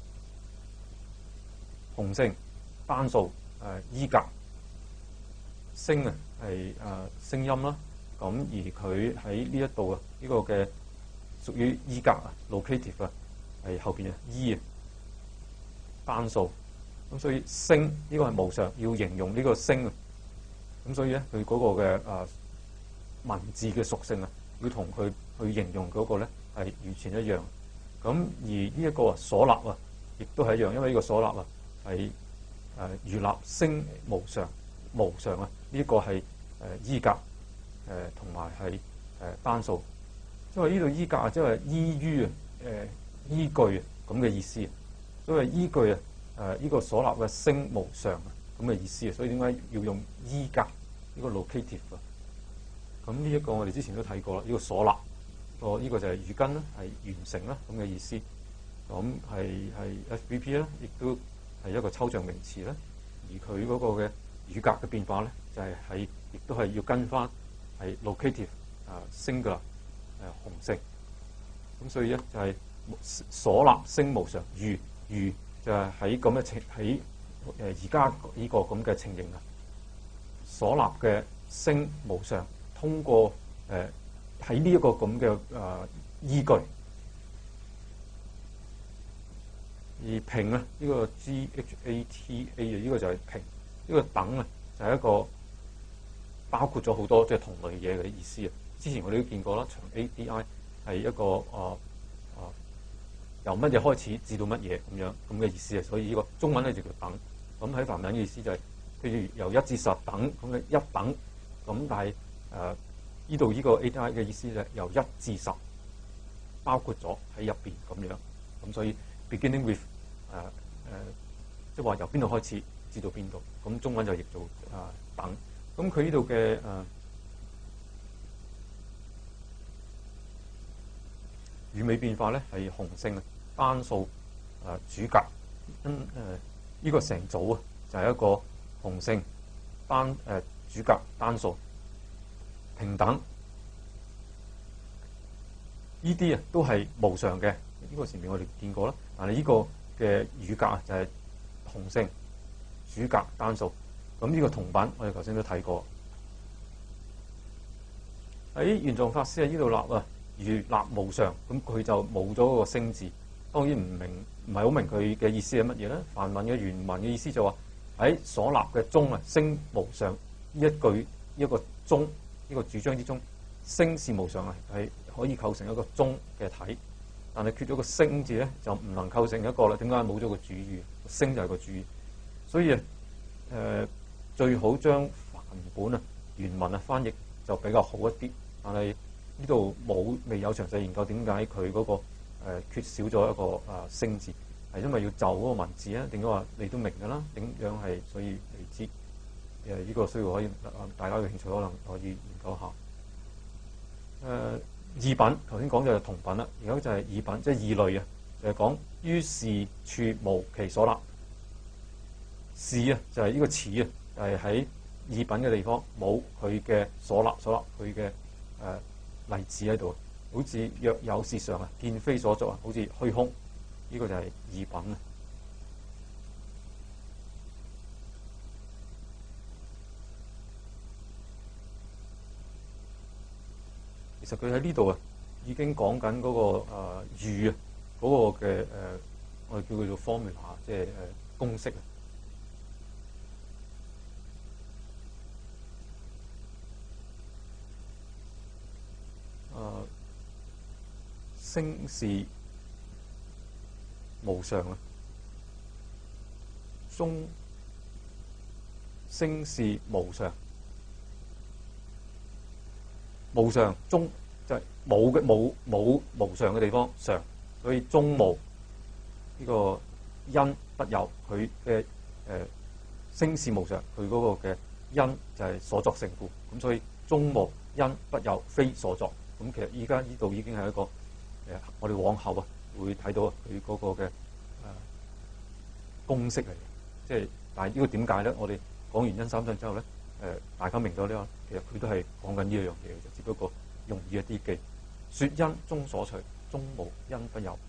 雄性單數依格聲啊，係聲音啦。咁而佢喺呢一度啊，呢個嘅屬於依格啊 locative 啊，係後邊啊依啊單數。咁所以聲呢個係無常，要形容呢個聲啊。咁所以咧，佢嗰個嘅文字嘅屬性啊，要同佢去形容嗰個咧係完全一樣。咁而呢一個所立啊，亦都係一樣，因為呢個所立啊係如立聲無常無常啊，呢個係依格同埋係單數。因為呢度依格啊，即係依於依據咁嘅意思。所以依據呢個所立嘅聲無常啊咁嘅意思啊。所以點解要用依格呢個 locative 啊？咁呢一個我哋之前都睇過啦，呢個所立呢個就係語根啦，係完成啦咁嘅意思。咁係 FBP 啦，亦都係一個抽象名詞啦。而佢嗰個嘅語格嘅變化咧，就係亦都係要跟翻係 locative singular 雄性。咁所以咧就係所立聲無常，如就係喺咁嘅情喺而家呢個咁嘅情形啊，所立嘅聲無常。通過喺呢一個咁嘅依據，而平啊呢個 GHATA 啊呢個就係平，呢個等啊就係一個包括咗好多即係同類嘢嘅意思啊。之前我哋都見過啦，長 ADI 係一個由乜嘢開始至到乜嘢咁嘅意思啊。所以呢個中文咧就叫等。咁喺梵文嘅意思就係譬如由1至10等咁嘅一等咁，但係呢度呢個 ADI 嘅意思就係由1至10包括咗喺入邊咁樣。咁所以 beginning with 即係話由邊度開始至到邊度。咁中文就譯做等。咁佢呢度嘅語尾變化咧係雄性單數主格。呢個成組啊就係一個雄性主格單數。平等呢啲啊都係無常嘅，呢個前面我哋見過啦。但係呢個嘅語格啊就係雄性主格單數。咁呢個同品我哋頭先都睇過。喺玄奘法師喺呢度立啊，如立無常，咁佢就冇咗個聲字。當然唔係好明佢嘅意思係乜嘢咧。梵文嘅原文嘅意思就話喺所立嘅中啊，聲無常呢一句一個中。呢個主張之中，聲是無常啊，係可以構成一個中嘅體，但係缺咗個聲字咧，就唔能構成一個啦。點解冇咗個主語？聲就係個主語，所以最好將梵本啊原文啊翻譯就比較好一啲。但係呢度未有詳細研究點解佢嗰個缺少咗一個聲字，係因為要就嗰個文字啊，定係話你都明㗎啦？點樣係所以你知？呢個需要可以大家有興趣可能可以研究下。異品頭先講就係同品啦，而家就係異品，即係異類啊，就係講於是處無其所立， 士啊就係呢個始啊，就係喺異品嘅地方冇佢嘅所立佢嘅例子喺度，好似若有是常啊，見非所作啊，好似虛空，呢個就係異品啊。其實佢喺呢度啊，已經講緊嗰個喻啊，嗰個嘅我哋叫佢做 formula， 即係公式啊。聲是無常啊，中聲是無常，無常中就係冇嘅冇無常嘅地方常，所以中無呢個因不有，佢嘅聲是無常，佢嗰個嘅因就係所作成故，咁所以中無因不有，非所作。咁其實依家呢度已經係一個我哋往後啊會睇到佢嗰個嘅公式嚟嘅，即係但係呢個點解咧？我哋講完因三相之後咧，大家明咗呢個，其實佢都係講緊呢一樣嘢嘅，只不過容易一啲記。說因中所隨，中無因不有。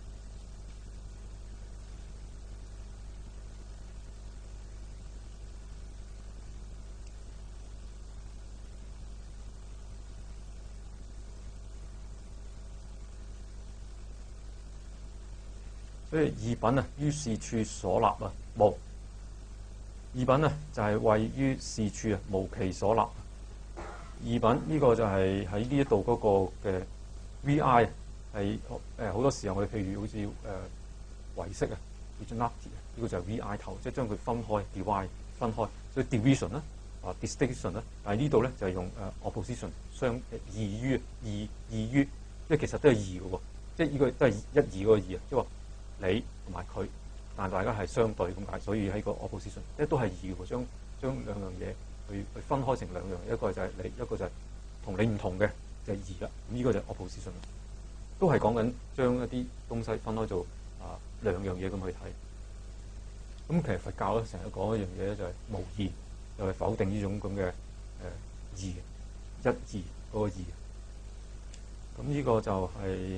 所以異品啊，於是處所立啊，無異品啊，就係位於是處啊，無其所立。異品呢個就係喺呢一度嗰個嘅 V.I. 係好多時候我哋譬如好似唯識啊 （Visionality） 呢個就係 V.I. 頭，即係將佢分開 divide 分開，所以 division 啦distinction 啦。但係呢度咧就係用opposition 相異於，即係其實都係異嘅喎，即係呢個都係一異嗰個異啊，即係話你同埋佢，但係大家係相對咁解，所以喺個 opposition 即係都係異嘅，將兩樣嘢去分開成兩樣，一個就係你，一個就係同你唔同嘅就係異啦。咁呢個就係 opposition，都係講緊將一啲東西分開做兩樣嘢咁去睇。咁其實佛教咧成日講一樣嘢咧，就係無異，就係否定呢種咁嘅異，一異嗰個異。咁呢個就係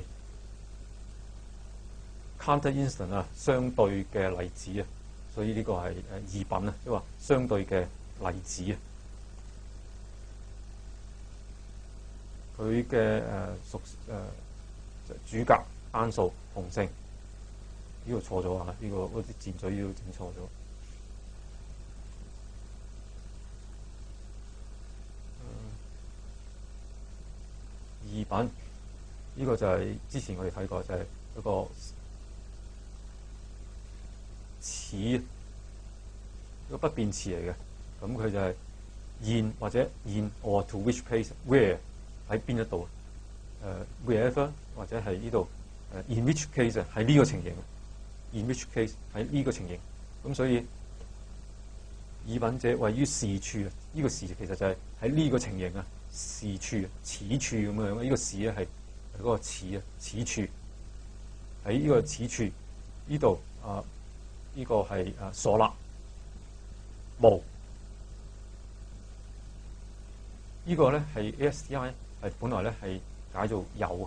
counter instant 啊，相對嘅例子啊，所以呢個係異品啊，即係話相對嘅例子啊。佢嘅主格單數同性，呢個錯咗啊！呢個嗰啲箭嘴要整錯咗。異品呢個就係之前我哋睇過，就係一個詞，一個不變詞嚟嘅。咁佢就係 in 或者 in or to which place where 喺邊一度wherever 或者係呢度in which case 喺呢個情形 in which case 喺呢個情形。咁所以異品者位於是處啊，呢個是其實就係喺呢個情形啊，是處此處咁樣。呢個是咧係嗰個此啊，此處喺呢個此處呢度呢個係所立無。呢個咧係 ASTI 係本來咧係解做有啊。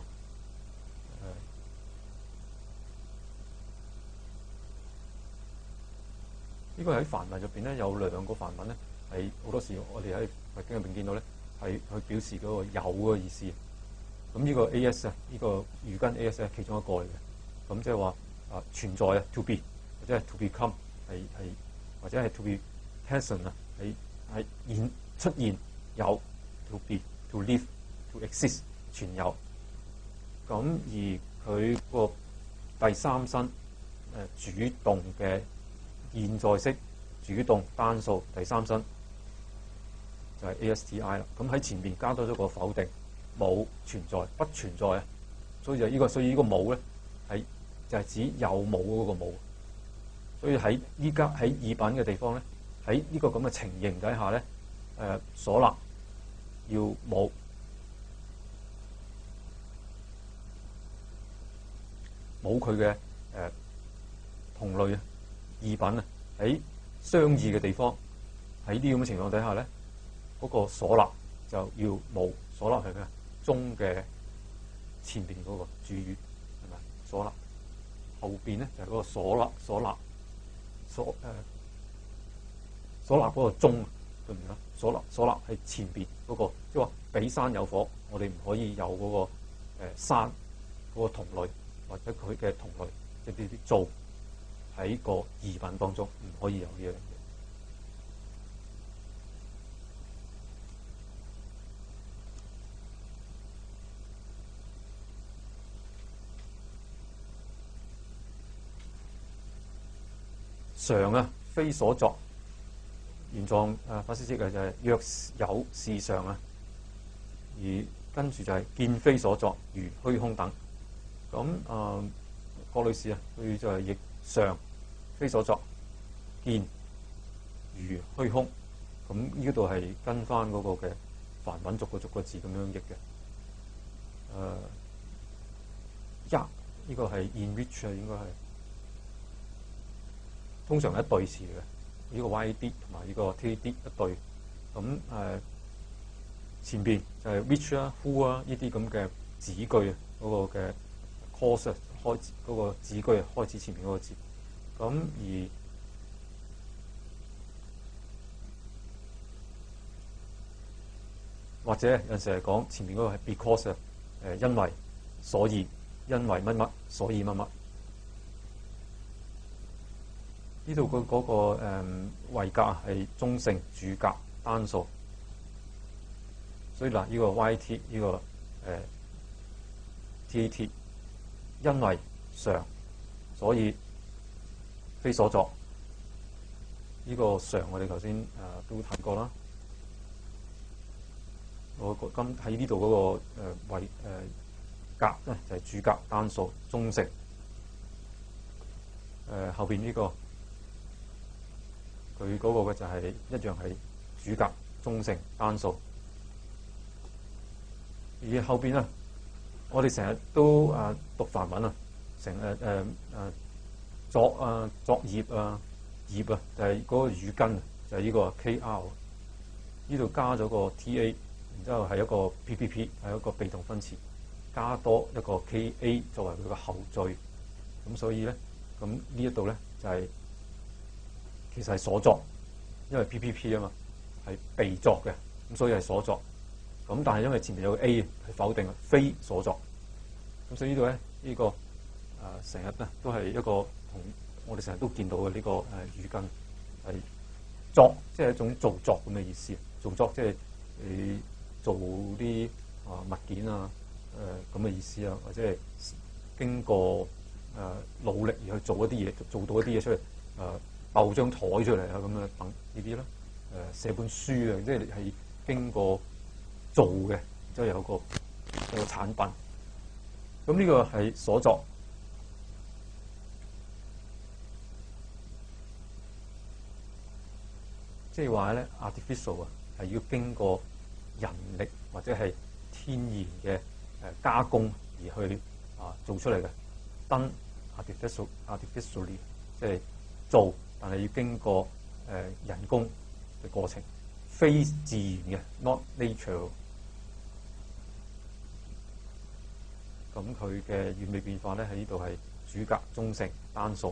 呢個喺梵文入邊咧有兩個梵文咧，係好多時我哋喺佛經入邊見到咧，係去表示嗰個有嗰個意思。咁呢個 AS 啊，呢個語根 AS 係其中一個嚟嘅。咁即係話存在啊 ，to be 或者係 to become 係或者係 to be present 啊，係現出現有 to be to live to exist 存有。咁而佢個第三身主動嘅現在式主動單數第三身就係 ASTI 啦。咁喺前面加多咗個否定，冇存在不存在啊。所以就呢個，所以呢個冇咧係就係指有冇嗰個冇。所以喺依家喺異品嘅地方咧，喺呢個咁嘅情形底下咧，所立要冇。冇佢嘅同類啊，異品啊，喺相異嘅地方，喺呢咁嘅情況底下咧，嗰個所立就要冇。所立係咩？中嘅前邊嗰個主語係咪？所立後邊咧就係嗰個所立嗰個中，對唔對啊？所立係前邊嗰個，即係話比山有火，我哋唔可以有嗰個山嗰個同類或者佢嘅同類，即係啲做喺個義品當中唔可以有呢樣嘢。常啊，非所作。原狀法師釋嘅就係若有是常啊，而跟住就係見非所作，如虛空等。咁郭女士啊，佢就係譯常非所作，見如虛空。咁呢度係跟翻嗰個嘅梵文逐個字咁樣譯嘅。呢個係 in which 啊，應該係。通常係一對詞嚟嘅，呢個 yd 同埋呢個 td 一對。咁前邊就係 which 啊、who 啊呢啲咁嘅子句啊，嗰個嘅 cause 開始嗰個子句啊，開始前面嗰個字。咁而或者有陣時係講前面嗰個係 because 啊，因為所以，因為乜乜所以乜乜。呢度嗰個位格係中性主格單數，所以嗱呢個 YT 呢個TAT， 因為常，所以非所作。呢個常我哋頭先都睇過啦。我今喺呢度嗰個位格咧就係主格單數中性。後邊呢個。佢嗰個嘅就係一樣係主格中性單數，而後邊啊，我哋成日都讀梵文啊，成日作業啊業啊，就係、是、嗰個語根，就係、是、呢個 KR， 呢度加咗個 TA， 然之後係一個 PPP， 係一個被動分詞，加多一個 KA 作為佢個後綴，咁所以咧，咁呢一度咧就係、是。其實係所作，因為 PPP 啊嘛，係被作嘅，咁所以係所作。咁但係因為前面有個 A 係否定，非所作。咁所以呢度咧，呢個成日咧都係一個同我哋成日都見到嘅呢個語根係作，即係一種做作咁嘅意思。做作即係你做啲物件啊咁嘅意思啊，或者係經過努力而去做一啲嘢，做到一啲嘢出嚟摳張台出嚟啊，咁樣等呢啲啦。寫本書啊，即係係經過做嘅，即係有個產品。咁呢個係所作，即係話咧 artificial 啊，係要經過人力或者係天然嘅加工而去做出嚟嘅。done artificially 即係做。但係要經過人工嘅過程，非自然嘅 not natural。咁佢嘅語尾變化咧喺呢度係主格中性單數。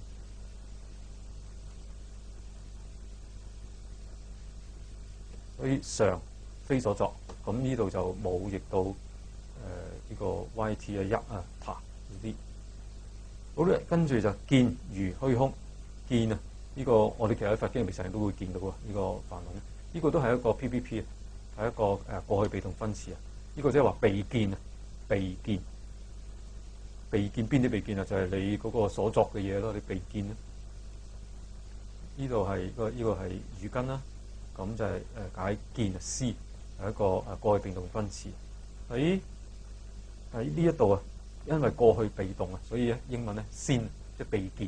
所以常非所作，咁呢度就冇譯到呢個 YT 一塔呢啲。好啦，跟住就見如虛空。見啊！呢個我哋其實喺佛經入面成日都會見到喎。呢個梵文，呢個都係一個 PPP 啊，係一個過去被動分詞啊。呢個即係話被見啊，被見，被見邊啲被見啊？就係你嗰個所作嘅嘢咯，你被見啦。呢度係呢個係語根啦，咁就係解見啊，see 係一個過去被動分詞。喺呢一度啊，因為過去被動啊，所以咧英文咧先即係被見。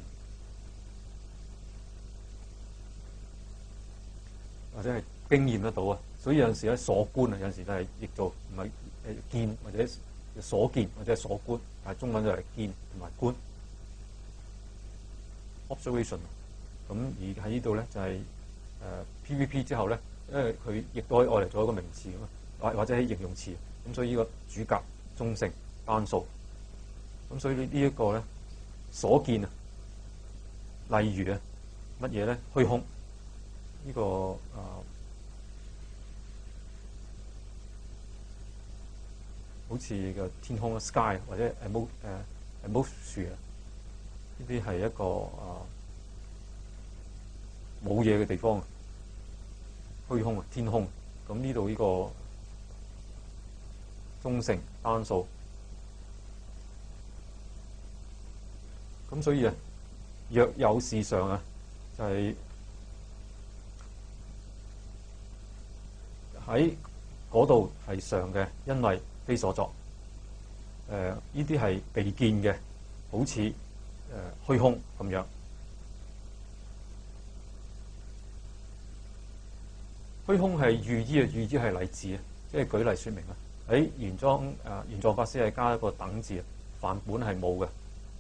或者係經驗得到啊，所以有陣時咧所觀啊，有陣時都係譯做唔係見或者所見或者係所觀，但係中文就係見同埋觀 observation。 咁而喺呢度咧就係PVP 之後咧，因為佢亦都可以愛嚟做一個名詞咁或者係形容詞。咁所以呢個主格、中性、單數。咁所以呢一個咧所見啊，例如啊乜嘢咧？虛空呢個好似個天空啊 sky 或者atmosphere 呢啲係一個冇嘢嘅地方，虛空啊天空。咁呢度呢個中性單數。咁所以啊，若有事上啊，就係喺嗰度係常嘅，因為非所作。呢啲係被見嘅，好似虛空咁樣。虛空係寓意啊，寓意係例子啊，即係舉例説明啊。喺玄奘法師係加一個等字啊，梵本係冇嘅。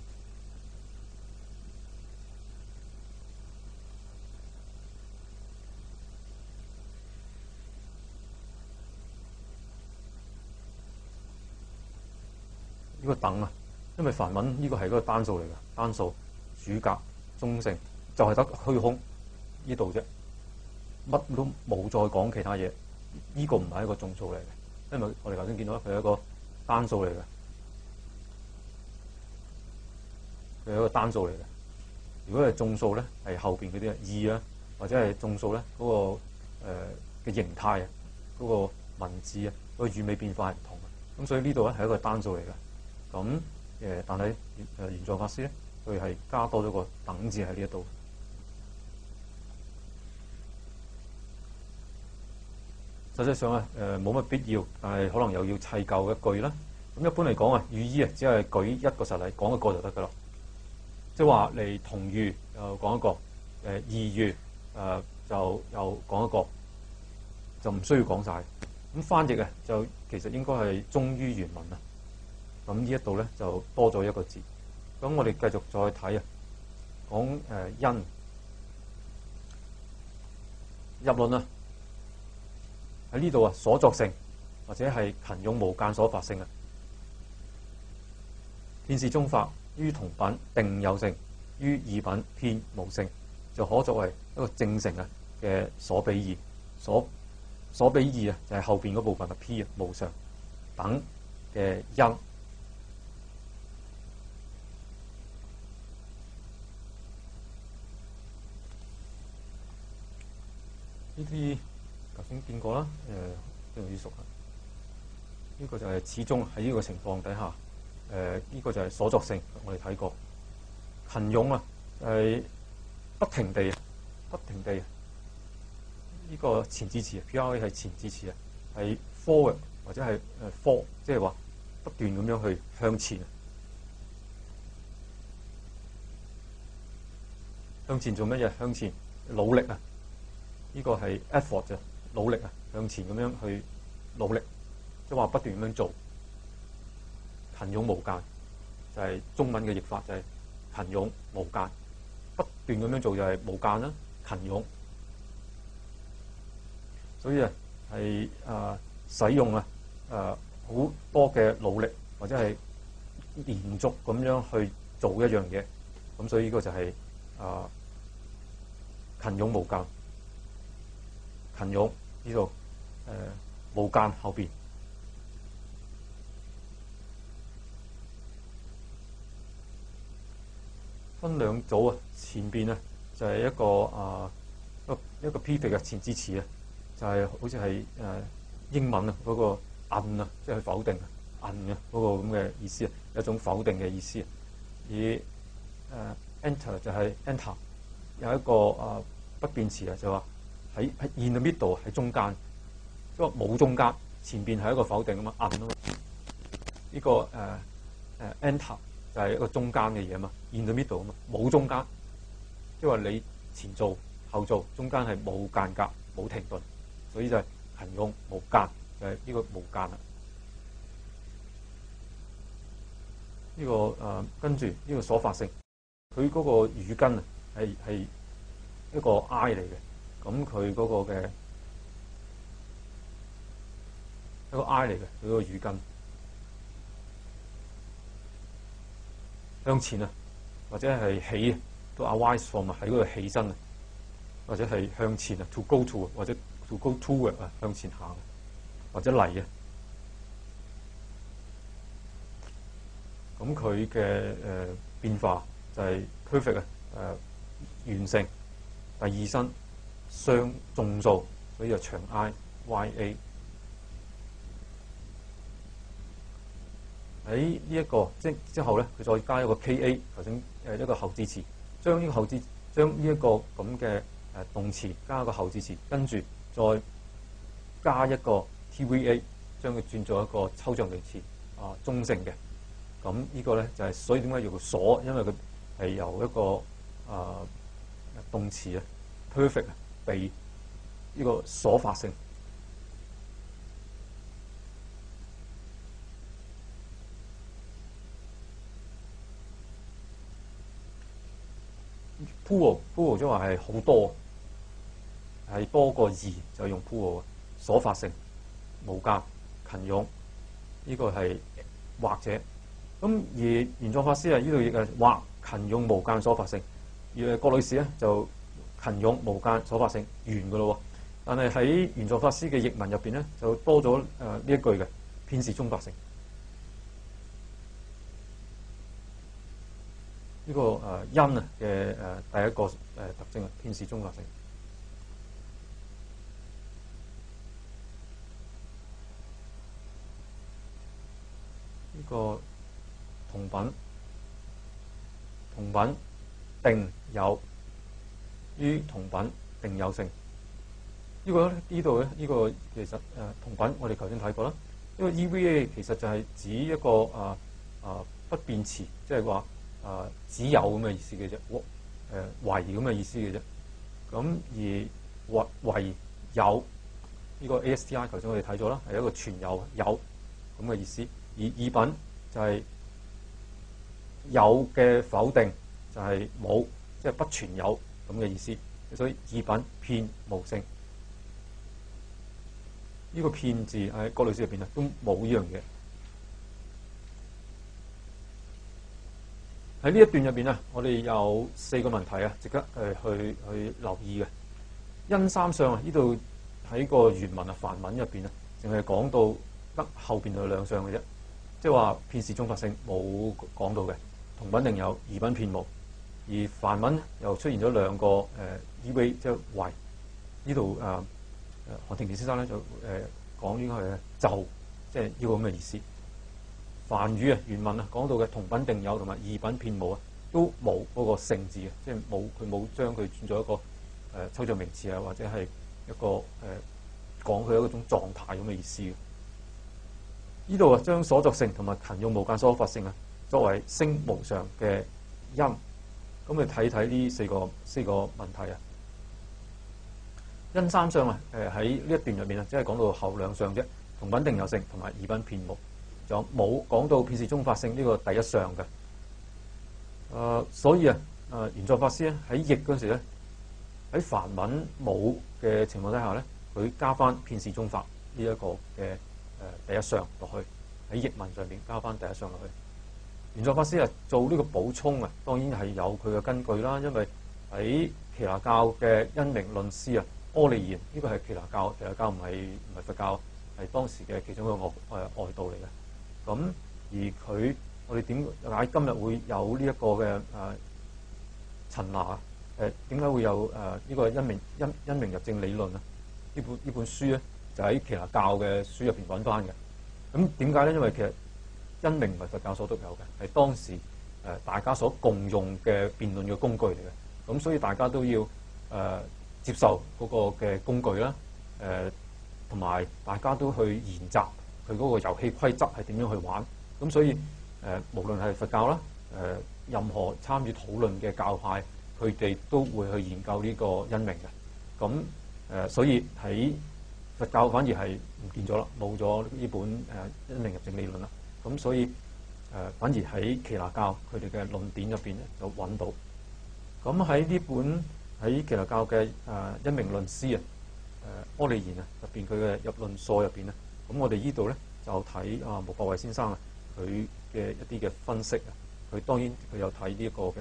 呢個等啊，因為梵文呢個係嗰個單數嚟嘅，單數主格中性，就係得虛空呢度啫，乜都冇再講其他嘢。呢個唔係一個眾數嚟嘅，因為我哋頭先見到佢係一個單數嚟嘅，佢係一個單數嚟嘅。如果係眾數咧，係後邊嗰啲二啊，或者係眾數咧嗰個嘅形態啊，嗰個文字啊，嗰個語尾變化係唔同嘅。咁所以呢度咧係一個單數嚟嘅。咁但係玄奘法師咧，佢係加多咗個等字喺呢一度。實際上冇乜必要，但係可能又要砌夠一句啦。咁一般嚟講寓意只係舉一個實例，講一個就得噶啦。即係話嚟同喻又講一個，異喻就又講一個，就唔需要講晒。咁翻譯就其實應該係忠於原文啊。咁呢一度咧就多咗一個字。咁我哋繼續再睇講因入論啊。喺呢度所作性或者係勤勇無間所發性啊。遍是中法，於同品定有性，於異品偏無性，就可作為一個正成嘅所比義。所比義就係後邊嗰部分嘅 P 無常等嘅因。呢啲頭先見過啦，非常之熟啊。呢個就係始終喺呢個情況底下，呢個就係所作性，我哋睇過。勤勇係不停地，呢個前置詞 ，P.R.A 係前置詞啊，係 forward 或者係for，即係話不斷咁樣去向前。向前做乜嘢？向前努力啊！呢個係 effort 啫，努力啊，向前咁樣去努力，即係話不斷咁樣做。勤勇無間就係中文嘅譯法，就係勤勇無間，不斷咁樣做就係無間啦，勤勇。所以係使用好多嘅努力，或者係連續咁樣去做一樣嘢。咁所以呢個就係勤勇無間。勤勇呢度無間後邊分兩組前邊就係一個 prefix 嘅前置詞就係好似係英文嗰個 un 即係否定 un 嘅嗰個咁嘅意思一種否定嘅意思。而enter 就係 enter 有一個不變詞就話喺 in the middle 喺中間，即係話冇中間，前邊係一個否定啊嘛 un 啊嘛。呢個enter 就係一個中間嘅嘢啊嘛 in the middle 啊嘛，冇中間，即係話你前做後做，中間係冇間隔冇停頓，所以就係勤勇無間，就係呢個無間啦。呢個跟住呢個所發性，佢嗰個語根係一個 I 嚟嘅，咁佢嗰個嘅一個 I 嚟嘅，佢個語根向前啊，或者係起都 arise from 啊，喺嗰度起身啊，或者係向前啊 ，to go to 或者 to go toward 啊，向前行或者嚟嘅。咁佢嘅變化就係 perfect 啊，完成第二身雙眾數，所以就長 I。YA 喺呢一個之後咧，佢再加一個 KA， 頭先一個後置詞，將呢一個咁嘅動詞加一個後置詞，跟住再加一個 TVA， 將佢轉做一個抽象名詞中性嘅。咁呢個咧就係所以點解叫所，因為佢係由一個動詞啊 perfect 被呢個所發性。plural 即係話係好多，係多過二就用 plural 所發性無間勤勇，呢個係或者咁。而原狀法師啊，呢度亦係或勤勇無間所發性，而郭女士咧就勤勇無間所發性完噶咯。但係喺原狀法師嘅譯文入邊咧，就多咗呢一句嘅片時中發性。呢個因啊嘅第一個特徵啊，片時中發性。呢個同品定有於同品定有性。呢個呢度咧，呢個其實同品我哋頭先睇過啦。呢個 EVA 其實就係指一個不變詞，即係話只有咁嘅意思嘅啫，唯咁嘅意思嘅啫。咁而唯有呢個 ASTI 頭先我哋睇咗啦，係一個全有咁嘅意思。而異品就係有嘅否定，就係冇，即係不全有咁嘅意思。所以異品遍無性。呢個遍字喺郭律師入邊啊，都冇呢樣嘢。喺呢一段入邊啊，我哋有4個問題啊，值得去留意嘅。因三相啊，呢度喺個原文啊梵文入邊啊，淨係講到得後邊有2相嘅啫，即係話片時中發性冇講到嘅，同品定有，異品遍無。而梵文又出現咗2個EV， 即係唯。呢度韓廷健先生咧就講應該係就，即係呢個咁嘅意思。梵語啊原文啊講到嘅同品定有同埋異品遍無啊，都冇嗰個性字嘅，即係佢冇將佢轉咗一個抽象名詞啊，或者係一個講佢一種狀態咁嘅意思嘅。呢度啊將所作性同埋勤勇無間所發性啊作為聲無常嘅因，咁你睇睇呢4個問題啊。因三相啊喺呢一段入面啊，只係講到後2相啫，同品定有性同埋異品遍無，就冇講到片時中發性呢個第一相嘅。所以啊原作法師咧喺譯嗰時咧，喺梵文冇嘅情況底下咧，佢加翻片時中發呢一個嘅第一相落去，喺譯文上邊加翻第一相落去。原作法師啊做呢個補充啊，當然係有佢嘅根據啦，因為喺耆那教嘅因明論師啊，阿利言呢個係耆那教，耆那教唔係佛教，係當時嘅其中一個外道嚟嘅。咁而我哋點解今日會有呢一個嘅陳那點解會有呢個因明入證理論啊？呢本書咧就喺耆那教嘅書入邊揾翻嘅。咁點解咧？因為其實因明唔係佛教所獨有嘅，係當時大家所共用嘅辯論嘅工具嚟嘅。咁所以大家都要接受嗰個嘅工具啦，同埋大家都去研習佢嗰個遊戲規則係點樣去玩。咁所以無論係佛教啦，任何參與討論嘅教派，佢哋都會去研究呢個因明嘅。咁所以喺佛教反而係唔見咗啦，冇咗呢本因明入證理論啦。咁所以反而喺耆那教佢哋嘅論點入邊咧就揾到。咁喺呢本喺基督教嘅因明論師啊，柯利言啊入邊佢嘅入論疏入邊咧，咁我哋呢度咧就睇毛博偉先生啊佢嘅一啲嘅分析啊，佢當然佢有睇呢一個嘅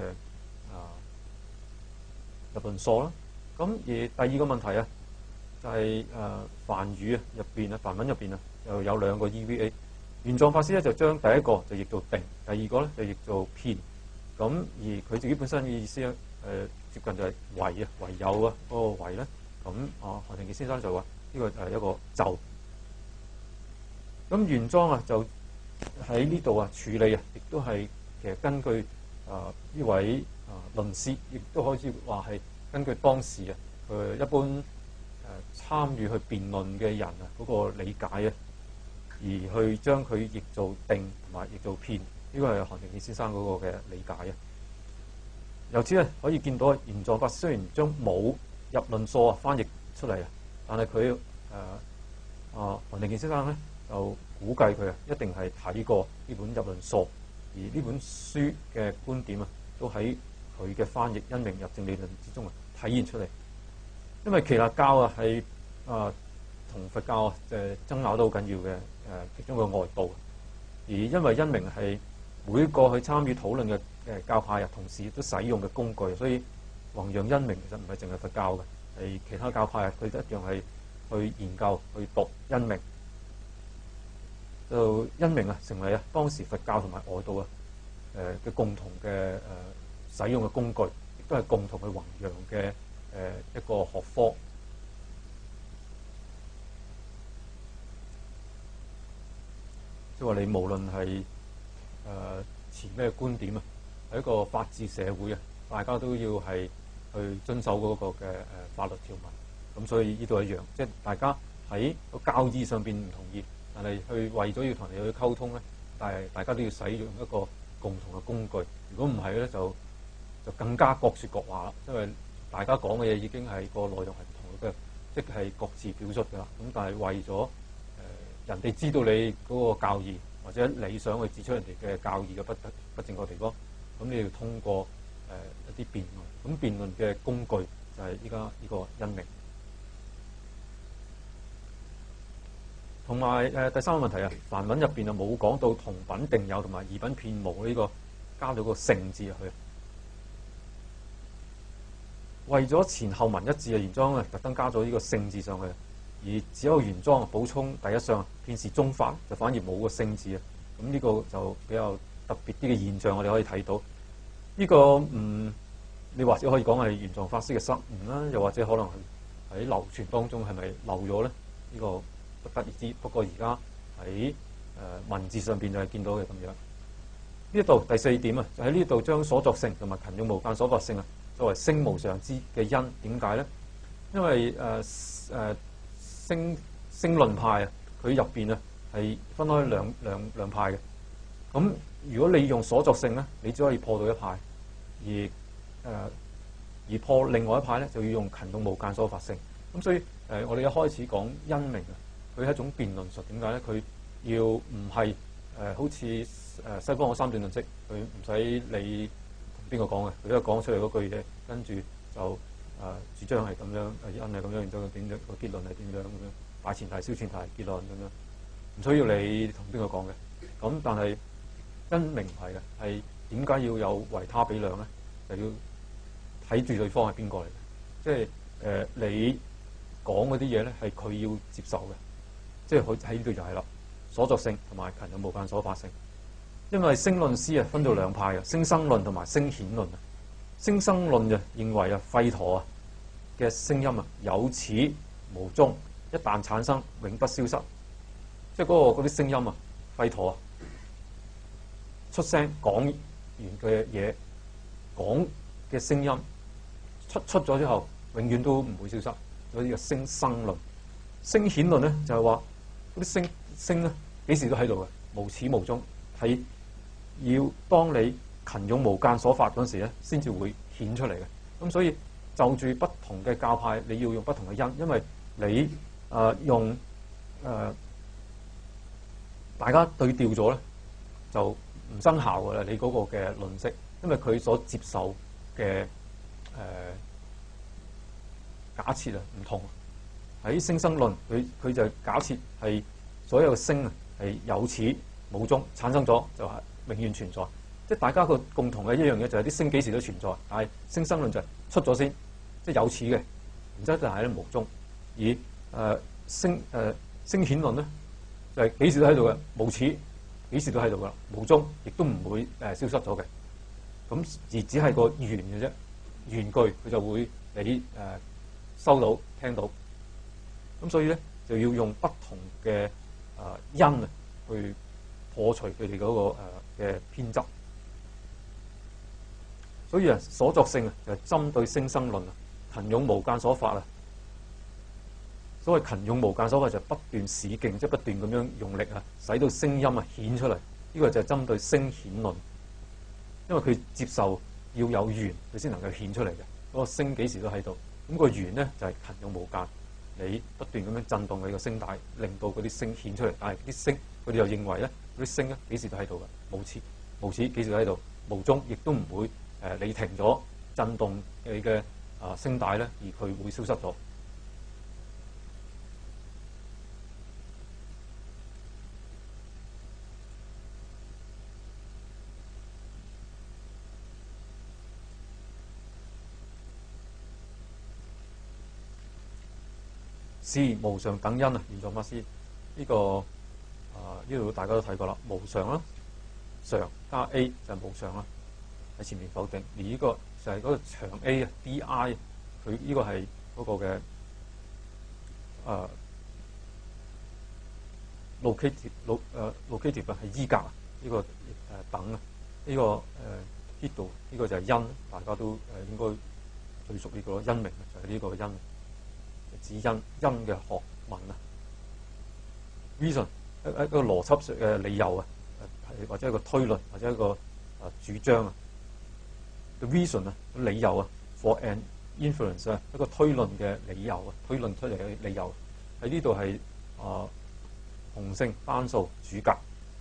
入論疏啦。咁而第二個問題啊，就係梵語啊入邊啊，梵文入邊啊，又有兩個 EVA。玄奘法師咧就將第一個就譯做定，第二個咧就譯做遍。咁而佢自己本身嘅意思咧，接近就係唯啊，唯有啊嗰個唯咧。咁韓廷傑先生就話呢個係一個咒。咁玄奘啊就喺呢度啊處理啊，亦都係其實根據呢位論師，亦都可以話係根據當時啊一般參與去辯論嘅人啊嗰個理解啊，而去將佢譯做定同埋譯做遍。呢個係韓廷傑先生嗰個嘅理解啊。由此咧可以見到玄奘法師雖然將冇入論疏啊翻譯出嚟啊，但係佢韓廷傑先生咧就估計佢啊一定係睇過呢本入論疏，而呢本書嘅觀點啊都喺佢嘅翻譯因明入正理論之中啊體現出嚟。因為耆那教啊係同佛教啊爭拗都好緊要嘅其中一個外道，而因為因明係每個去參與討論嘅教派啊，同時都使用嘅工具，所以弘揚因明其實唔係淨係佛教嘅，係其他教派啊，佢一樣係去研究去讀因明。就因明啊，成為啊當時佛教同埋外道啊嘅共同嘅使用嘅工具，亦都係共同去弘揚嘅一個學科。即係話你無論係持咩觀點啊，喺一個法治社會啊，大家都要係去遵守嗰個嘅法律條文。咁所以呢度一樣，即係大家喺個教義上邊唔同意，但係去為咗要同你去溝通咧，但係大家都要使用一個共同嘅工具。如果唔係咧，就更加各說各話啦。因為大家講嘅嘢已經係個內容係唔同嘅，即係各自表述㗎啦。咁但係為咗人哋知道你嗰個教義，或者你想去指出人哋嘅教義嘅不正確地方，咁你要通過一啲辯論。咁辯論嘅工具就係依家呢個因明。同埋第三個問題啊，梵文入邊啊冇講到同品定有同埋異品遍無呢個，加咗個聖字入去。為咗前後文一致啊，玄奘啊特登加咗呢個聖字上去。而只有玄奘補充第一相，遍是宗法，就反而冇個聖字啊。咁呢個就比較特別啲嘅現象，我哋可以睇到。呢個你或者可以講係玄奘法師嘅失誤啦，又或者可能喺流傳當中係咪漏咗咧？呢個不得而知。不過而家喺文字上邊就係見到嘅咁樣。呢度第四點啊，就喺呢度將所作性同埋勤用無間所發性啊，作為聲無上之嘅因。點解咧？因為聲論派啊，佢入邊啊係分開兩派嘅。咁如果你用所作性咧，你只可以破到一派；而破另外一派咧，就要用勤用無間所發性。咁所以我哋一開始講因明啊，佢係一種辯論術。點解咧？佢要唔係好似西方嘅三段論式，佢唔使你同邊個講嘅，佢都係講出嚟嗰句嘢，跟住就主張係咁樣，因係咁樣，然之後點樣個結論係點樣咁樣，大前提、小前提、結論咁樣，唔需要你同邊個講嘅。咁但係因明唔係嘅，係點解要有維他比量咧？就要睇住對方係邊個嚟嘅，即係你講嗰啲嘢咧係佢要接受嘅，即係佢喺呢度就係啦，所作性同埋勤用無間所發性。因為聲論師啊分到兩派嘅，聲生論同埋聲顯論啊。聲生論就認為啊，吠陀啊嘅聲音啊有始無終，一旦產生永不消失。即係嗰啲聲音啊，吠陀啊出聲講完嘅嘢，講嘅聲音出咗之後，永遠都唔會消失。所以呢個聲生論。聲顯論咧就係話嗰啲聲咧幾時都喺度嘅，無始無終，係要當你勤用無間所發嗰陣時咧，先至會顯出嚟嘅。咁所以就住不同嘅教派，你要用不同嘅因，因為你用大家對調咗咧，就唔生效噶啦。你嗰個嘅論式，因為佢所接受嘅假設唔同。喺星生論，佢就假設係所有嘅星係有始冇終，產生咗就係永遠存在。即係大家個共同嘅一樣嘢就係啲星幾時都存在，但係星生論就係出咗先，即係有始嘅，然之後就係無終。而星顯論咧就係幾時都喺度嘅，無始幾時都喺度噶，無終亦都唔會消失咗嘅。咁而只係個緣嘅啫，緣句佢就會你收到聽到。咁所以咧就要用不同嘅因啊去破除佢哋嗰個嘅偏執。所以所作性就係針對星生論啊，勤用無間所法啊。所謂勤用無間所法就係不斷使勁，即係不斷咁樣用力啊，使到聲音顯出嚟。呢個就係針對星顯論，因為佢接受要有緣，佢先能夠顯出嚟嘅。嗰個聲幾時都喺度，咁個緣咧就係勤用無間。你不斷咁樣震動你個聲帶，令到嗰啲聲顯出嚟。但係啲聲，佢哋又認為咧，嗰啲聲咧幾時都喺度嘅，無始幾時都喺度，無終亦都唔會你停咗震動你嘅聲帶咧，而佢會消失咗。是無常等因啊，玄奘法師呢個呢度大家都睇過啦，無常啦，常加 A 就係無常啦，喺前面否定。而呢個就係嗰個長 A 啊 ，DI 佢呢個係嗰個嘅locative 係依格啊，呢個等啊，呢個hito 呢個就係因，大家都應該最熟呢個因明就係呢個因。指因嘅學問啊 ，reason 一個邏輯上嘅理由啊，或者一個推論，或者一個主張啊。the reason 啊，理由啊 ，for an inference 啊，一個推論嘅理由啊，推論出嚟嘅理由喺呢度係雄性單數主格。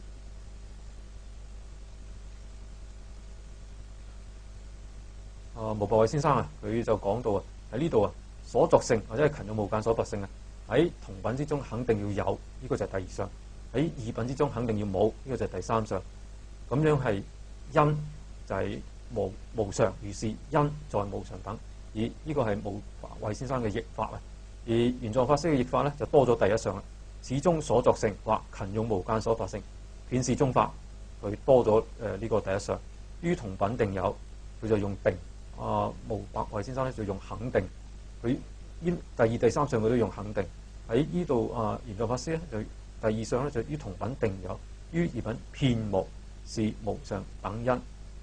毛博偉先生啊，佢就講到啊，喺呢度啊。所作性或者係勤用無間所拔性啊，喺同品之中肯定要有，呢個就係第二相；喺異品之中肯定要冇，呢個就係第三相。咁樣係因就係無常，如是因在無常等。而呢個係毛博偉先生嘅譯法啊。而玄奘法師嘅譯法咧就多咗第一相啦。始終所作性或勤用無間所拔性，片是中法，佢多咗呢個第一相。於同品定有，佢就用定。毛博偉先生咧就用肯定。佢第二、第三相佢都用肯定。喺呢度玄奘法師咧就第二相咧就於同品定有，於異品遍無，是無常等因。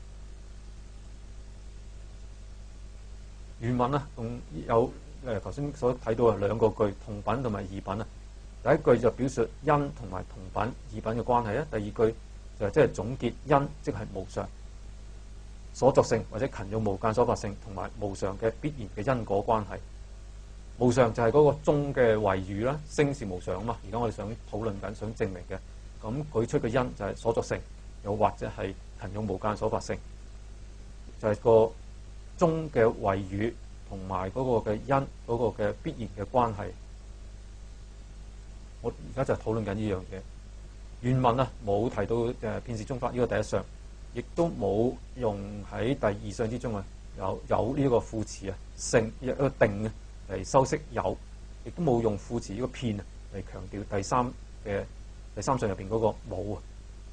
原文啊，仲有頭先所睇到嘅兩個句，同品同埋異品啊。第一句就表述因同埋同品、異品嘅關係啊。第二句就即係總結因即係無常，所作性或者勤用無間所拔性同埋無常嘅必然嘅因果關係。無常就係嗰個中嘅謂語啦，聲是無常啊嘛。而家我哋想討論緊、想證明嘅，咁舉出嘅因就係所作性，又或者係勤用無間所拔性，就係個中嘅謂語同埋嗰個嘅因嗰個嘅必然嘅關係。我而家就討論緊呢樣嘢。原文啊冇提到片是中法呢個第一相，亦都冇用喺第二相之中啊有呢個副詞啊性一個定啊嚟修飾有，亦都冇用副詞呢個片啊嚟強調第三相入邊嗰個冇啊。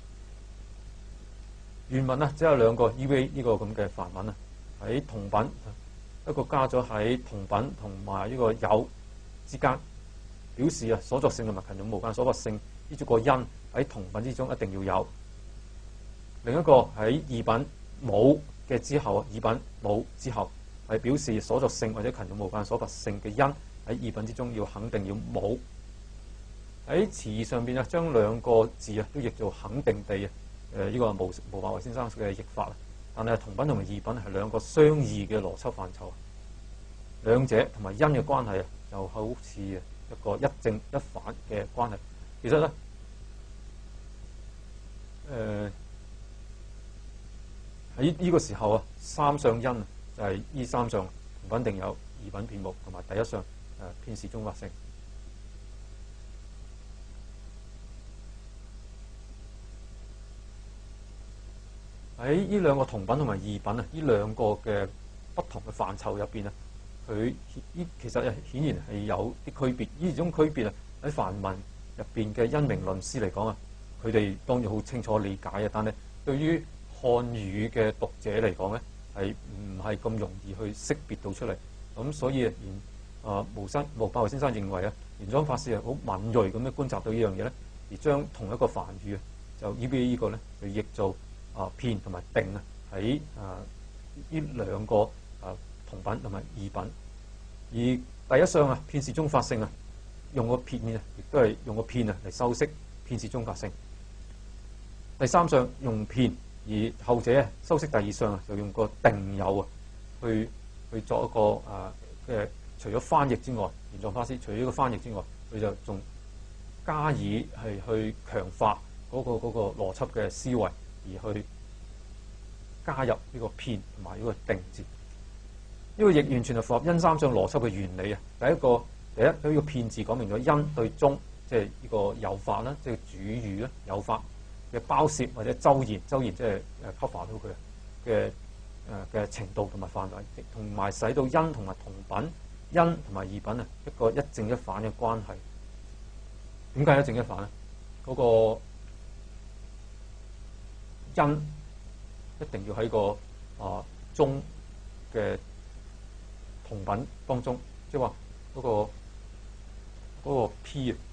原文啊只有兩個 EVA 呢個咁嘅梵文啊，喺同品一個加咗喺同品同埋呢個有之間，表示啊所作性同埋勤用無間所拔性呢個因喺同品之中一定要有。另一個喺異品冇嘅之後，異品冇之後係表示所作性或者勤用無間所拔性嘅因喺異品之中要肯定要冇。喺詞義上邊啊，將兩個字啊都譯做肯定地啊。呢個係毛博偉先生嘅譯法啊。但係同品同埋異品係兩個相異嘅邏輯範疇，兩者同埋因嘅關係啊，就好似一個一正一反嘅關係。其實咧，喺呢個時候啊，三相因就係呢三相同品定有， 二品片目，同埋第一相遍示中法性。喺呢兩個同品同埋二品啊，呢兩個嘅不同嘅範疇入邊啊，佢其實顯然係有啲區別。呢種區別啊，喺梵文入邊嘅因明論師嚟講啊，佢哋當然好清楚理解嘅，但係對於漢語嘅讀者嚟講咧，係唔係咁容易去識別到出嚟。咁所以毛百惠先生認為啊，玄奘法師係好敏鋭咁樣觀察到呢樣嘢咧，而將同一個梵語啊，就 EVA 呢個咧，就譯做遍同埋定啊，喺呢兩個同品同埋二品。而第一相啊，遍示中法性啊，用個片啊，亦都係用個片啊嚟修飾遍示中法性。第三相用片，而後者修飾第二相啊，就用個定有啊，去作一個除咗翻譯之外，玄奘法師除咗呢個翻譯之外，佢就仲加以係去強化嗰個邏輯嘅思維，而去加入呢個遍同埋呢個定字。呢個亦完全係符合因三相邏輯嘅原理啊！第一，佢呢個遍字講明咗因對中，即係呢個有法啦，即係主語啦，有法嘅包攝或者周延即係cover 到佢嘅程度同埋範圍，同埋使到因同埋同品、因同埋二品啊一個一正一反嘅關係。點解一正一反咧？嗰個因一定要喺個中嘅同品當中，即係話嗰個 P 啊，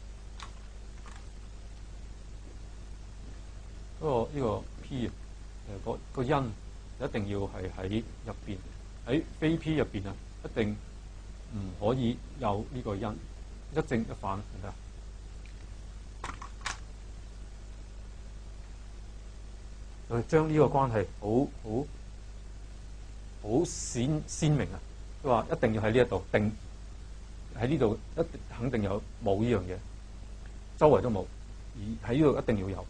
呢個 P 啊，個因一定要係喺入邊，喺非 P 入邊啊，一定唔可以有呢個因，一正一反，明唔明啊？就將呢個關係好鮮明啊！佢話一定要喺呢一度定，喺呢度一定肯定有冇呢樣嘢，周圍都冇，而喺呢度一定要有。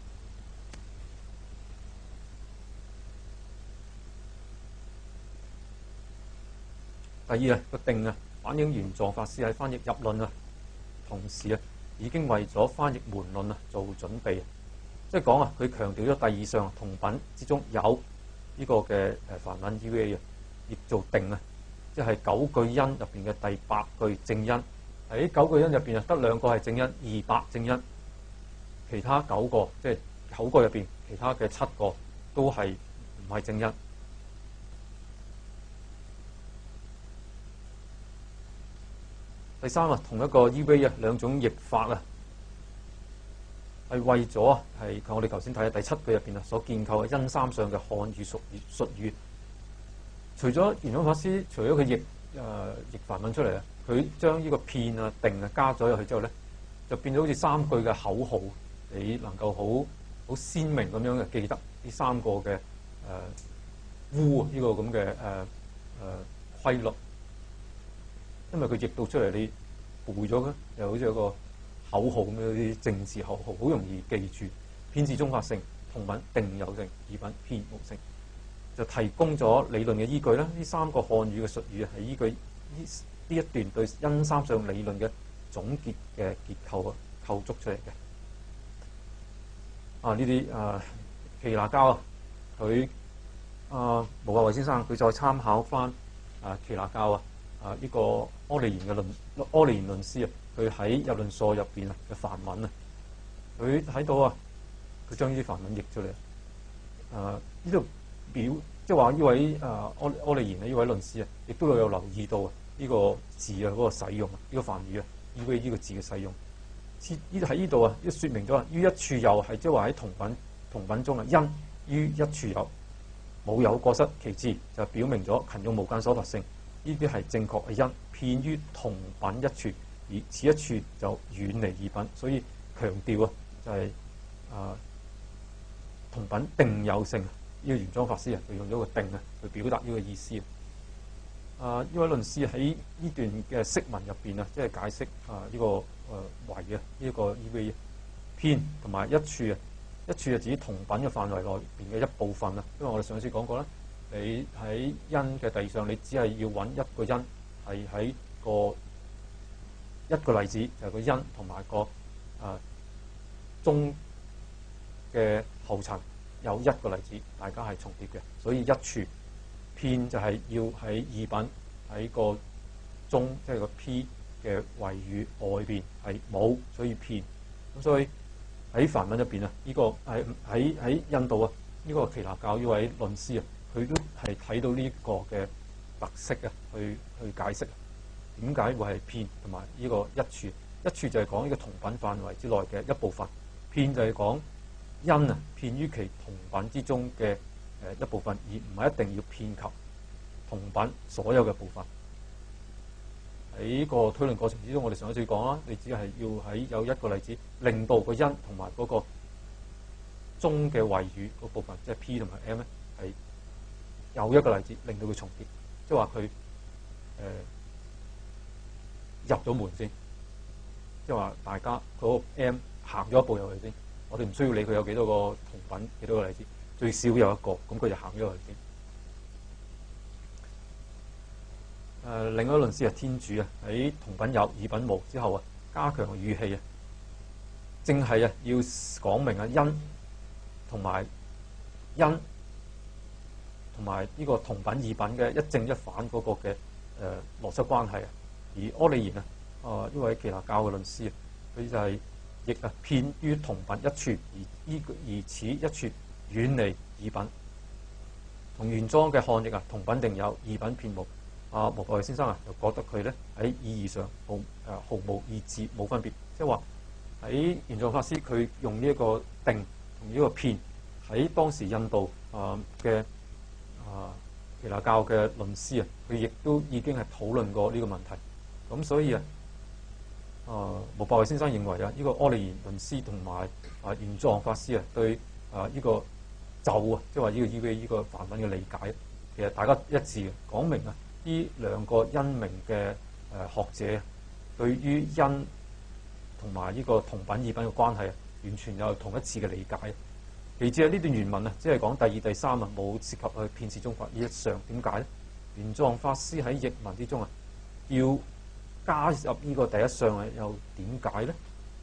第二啊，個定啊，反映玄奘法師喺翻譯入論啊，同時啊已經為咗翻譯門論啊做準備。即係講啊，佢強調咗第二相同品之中有呢個嘅梵文 EVA 啊，譯做定啊，即係九句因入邊嘅第八句正因。喺九句因入邊啊，得兩個係正因，200正因，其他9個即係9個入邊，其他嘅7個都係唔係正因。第三啊，同一個 EVA 啊，兩種譯法啊，係為咗係我哋頭先睇嘅第7句入邊啊所建構嘅因三相嘅漢語術語。除咗玄奘法師，除咗佢譯梵文出嚟啊，佢將呢個遍啊定啊加咗入去之後咧，就變咗好似3句嘅口號，你能夠好鮮明咁樣嘅記得呢3個嘅呢個咁嘅規律。因為佢譯到出嚟，你背咗咧，又好似有個口號咁樣啲政治口號，好容易記住。遍示中法性，同品定有性，二品遍無性，就提供咗理論嘅依據啦。呢3個漢語嘅術語係依據呢一段對因三相理論嘅總結嘅結構構築出嚟嘅。呢啲耆那交啊，佢毛百惠先生佢再參考翻耆那交呢個柯利言論師啊，佢喺入論疏入邊嘅梵文啊，佢睇到佢將呢啲梵文譯出嚟。呢度表即係話呢位柯利言呢位論師啊，亦都有留意到呢個字嗰個使用呢個梵語呢個字嘅使用。喺呢度都説明咗於一處有係即係話喺同品中因於一處有冇有過失，其次就表明咗勤用無間所達性。呢啲係正確嘅因，遍於同品一處，而此一處就遠離二品，所以強調就係同品定有性。呢個玄奘法師就用咗個定去表達呢個意思。呢位論師喺呢段嘅釋文入邊即係解釋呢個為呢個 EVA 遍同埋一處一處係指同品嘅範圍內邊嘅一部分。因為我哋上次講過啦。你喺因嘅第二相，你只係要揾一個因係喺一個例子，就係個因同埋個中嘅後層有一個例子，大家係重疊嘅，所以一處片就係要喺異品喺個中，即係個 P 嘅謂語外邊係冇，所以片。咁所以喺梵文入邊啊，呢個喺印度啊，呢個耆那教呢位論師啊，佢都係睇到呢個嘅特色啊，去解釋點解會係片同埋呢個一處。一處就係講呢個同品範圍之內嘅一部分，片就係講因啊，片於其同品之中嘅一部分，而唔係一定要遍及同品所有嘅部分。喺個推論過程之中，我哋上一次講啦，你只係要喺有一個例子，令到個因同埋嗰個中嘅謂語嗰部分，即係 P 同埋 M 咧，係有一個例子令到佢重疊，即係話佢入咗門先。即係話大家嗰個 M 行咗一步入去先，我哋唔需要理佢有幾多個同品，幾多個例子，最少有一個，咁佢就行咗入去先。另一個論師係天主啊，喺同品有異品無之後啊，加強語氣啊，正係啊要講明啊因同埋呢個同品異品嘅一正一反嗰個嘅邏輯關係啊，而柯利言啊。呢位耆那教嘅論師啊，佢就係亦啊遍於同品一處，而此一處遠離異品。同原裝嘅漢譯啊，同品定有，異品遍無。毛博衛先生啊，就覺得佢咧喺意義上毫無異致，冇分別。即係話喺玄奘法師佢用呢一個定同呢個遍喺當時印度嘅耆那教嘅論師啊，佢亦都已經係討論過呢個問題。咁所以啊。毛博衛先生認為啊，呢個柯利言論師同埋玄奘法師啊，對呢個咒啊，即係話呢個呢個梵文嘅理解，其實大家一致嘅，講明啊，呢兩個因明嘅學者對於因同埋呢個同品異品嘅關係啊，完全有同一次嘅理解。其次啊，呢段原文啊，只係講第二、第三啊，冇涉及去片示中法呢一上，點解咧？玄奘法師喺譯文之中啊，要加入呢個第一項係又點解咧？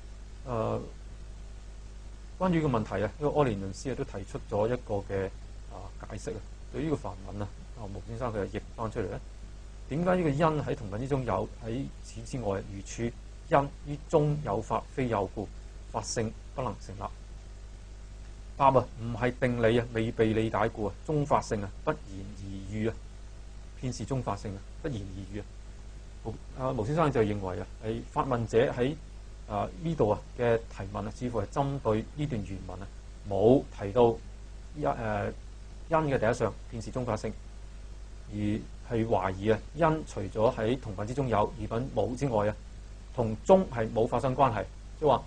關於個問題啊，呢個柯利言論師啊都提出咗一個嘅解釋啊。對於呢個梵文啊，毛先生佢就譯翻出嚟咧。點解呢個因喺同品之中有，喺此之外如處因於中有法非有故，法性不能成立。答啊，唔係定理啊，未被理解故啊，中法性啊，不言而喻啊，片示中法性啊，不言而喻啊。毛先生就認為啊，係發問者喺呢度啊嘅提問啊，似乎係針對呢段原文啊，冇提到因嘅第一項片示中法性，而係懷疑啊因除咗喺同品之中有異品冇之外啊，同中係冇發生關係，即係話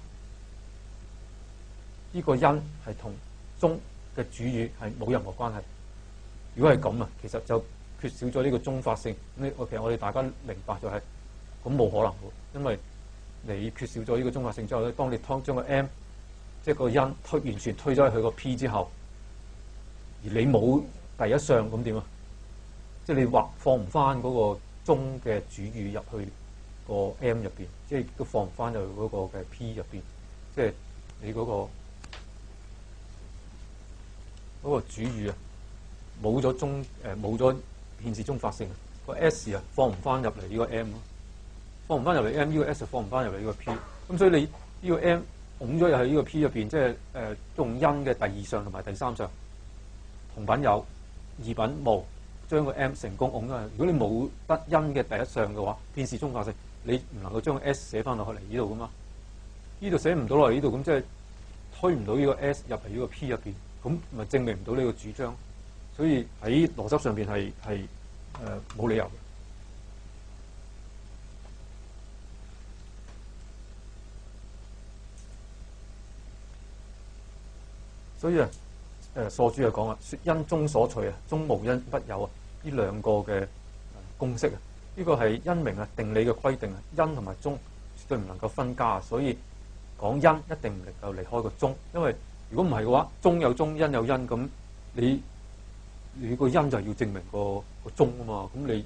呢個因係同中嘅主語係冇任何關係。如果係咁啊，其實就缺少咗呢個中法性。咁其實我哋大家明白就係咁冇可能嘅，因為你缺少咗呢個中法性之後咧，當你將個 M 即係個因完全推咗去個 P 之後，而你冇第一項咁點啊？即係你放唔翻嗰個中嘅主語入去個 M 入邊，即係都放唔翻入去嗰個嘅 P 入邊，即係你嗰個主語啊，冇咗中冇咗片示中法性，個 S 啊放唔翻入嚟呢個 M 咯，放唔翻入嚟 M， 呢個 S 就放唔翻入嚟呢個 P， 咁所以你呢個 M 拱咗入去呢個 P 入邊，即係用因嘅第二項同埋第三項同品有，異品無，將個 M 成功拱咗去。如果你冇得因嘅第一項嘅話，片示中法性，你唔能夠將個 S 寫翻落去嚟呢度噶嘛？呢度寫唔到落嚟呢度，咁即係推唔到呢個 S 入嚟呢個 P 入邊，咁咪證明唔到呢個主張。所以喺邏輯上邊係冇理由嘅。所以疏主就講啊，說因中所取啊，中無因不有啊，呢兩個嘅公式啊，呢個係因明啊定理嘅規定啊，因同埋中絕對唔能夠分家，所以講因一定唔能夠離開個中，因為如果唔係嘅話，中有中，因有因，咁你個因就要證明個中啊嘛，咁你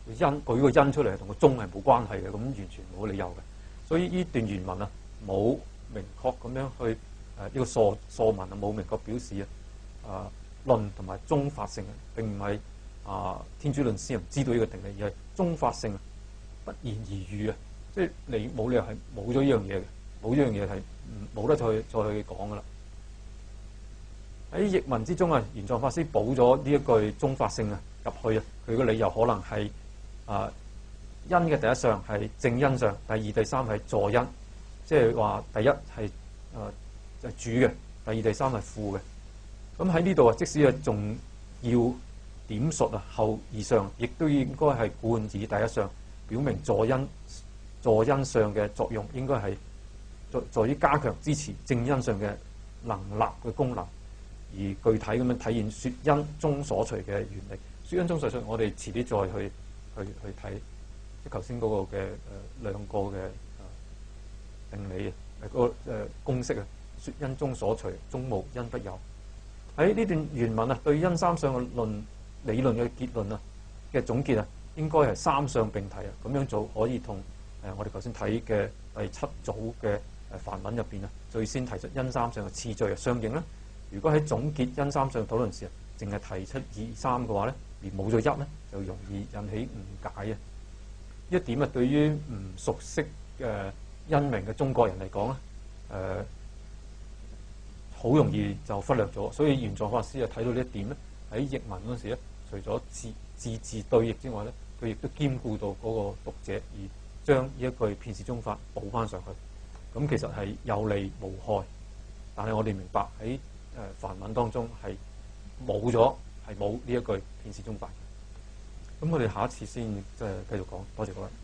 因舉個因出嚟同個中係冇關係嘅，咁完全冇理由嘅。所以呢段原文啊冇明確咁樣去呢個疏文啊冇明確表示論同埋中法性並唔係天主論師唔知道呢個定理，而係中法性不言而喻啊！即係你冇理由係冇咗呢樣嘢嘅，冇呢樣嘢係冇得再去講噶啦。喺譯文之中啊，玄奘法師補咗呢一句中法性啊入去啊，佢個理由可能係因嘅第一相係正因相，第二第三係助因，即係話第一係就係主嘅，第二第三係副嘅。咁喺呢度啊，即使係仲要點述啊後二相，亦都應該係冠以第一相，表明助因相嘅作用應該係在於加強支持正因上嘅能立嘅功能，而具體咁樣體現說因中所隨嘅原理。說因中所隨，我哋遲啲再去睇，即係頭先嗰個嘅兩個嘅定理公式啊。說因中所隨，中無因不有。喺呢段原文啊，對因三相嘅理論嘅結論啊嘅總結啊，應該係三相並提啊。咁樣做可以同我哋頭先睇嘅第七組嘅梵文入邊啊，最先提出因三相嘅次序啊相應啦。如果喺總結因三相討論時啊，淨係提出二三嘅話咧，而冇咗一咧，就容易引起誤解啊。呢一點啊，對於唔熟悉因明嘅中國人嚟講咧，好容易就忽略咗。所以玄奘法師啊睇到呢一點咧，喺譯文嗰時咧，除咗字對譯之外咧，佢亦都兼顧到嗰個讀者，而將呢一句遍示中法補翻上去。咁其實係有利無害，但係我哋明白喺梵文當中係冇呢一句遍示中法。咁我哋下一次先繼續講。多謝各位。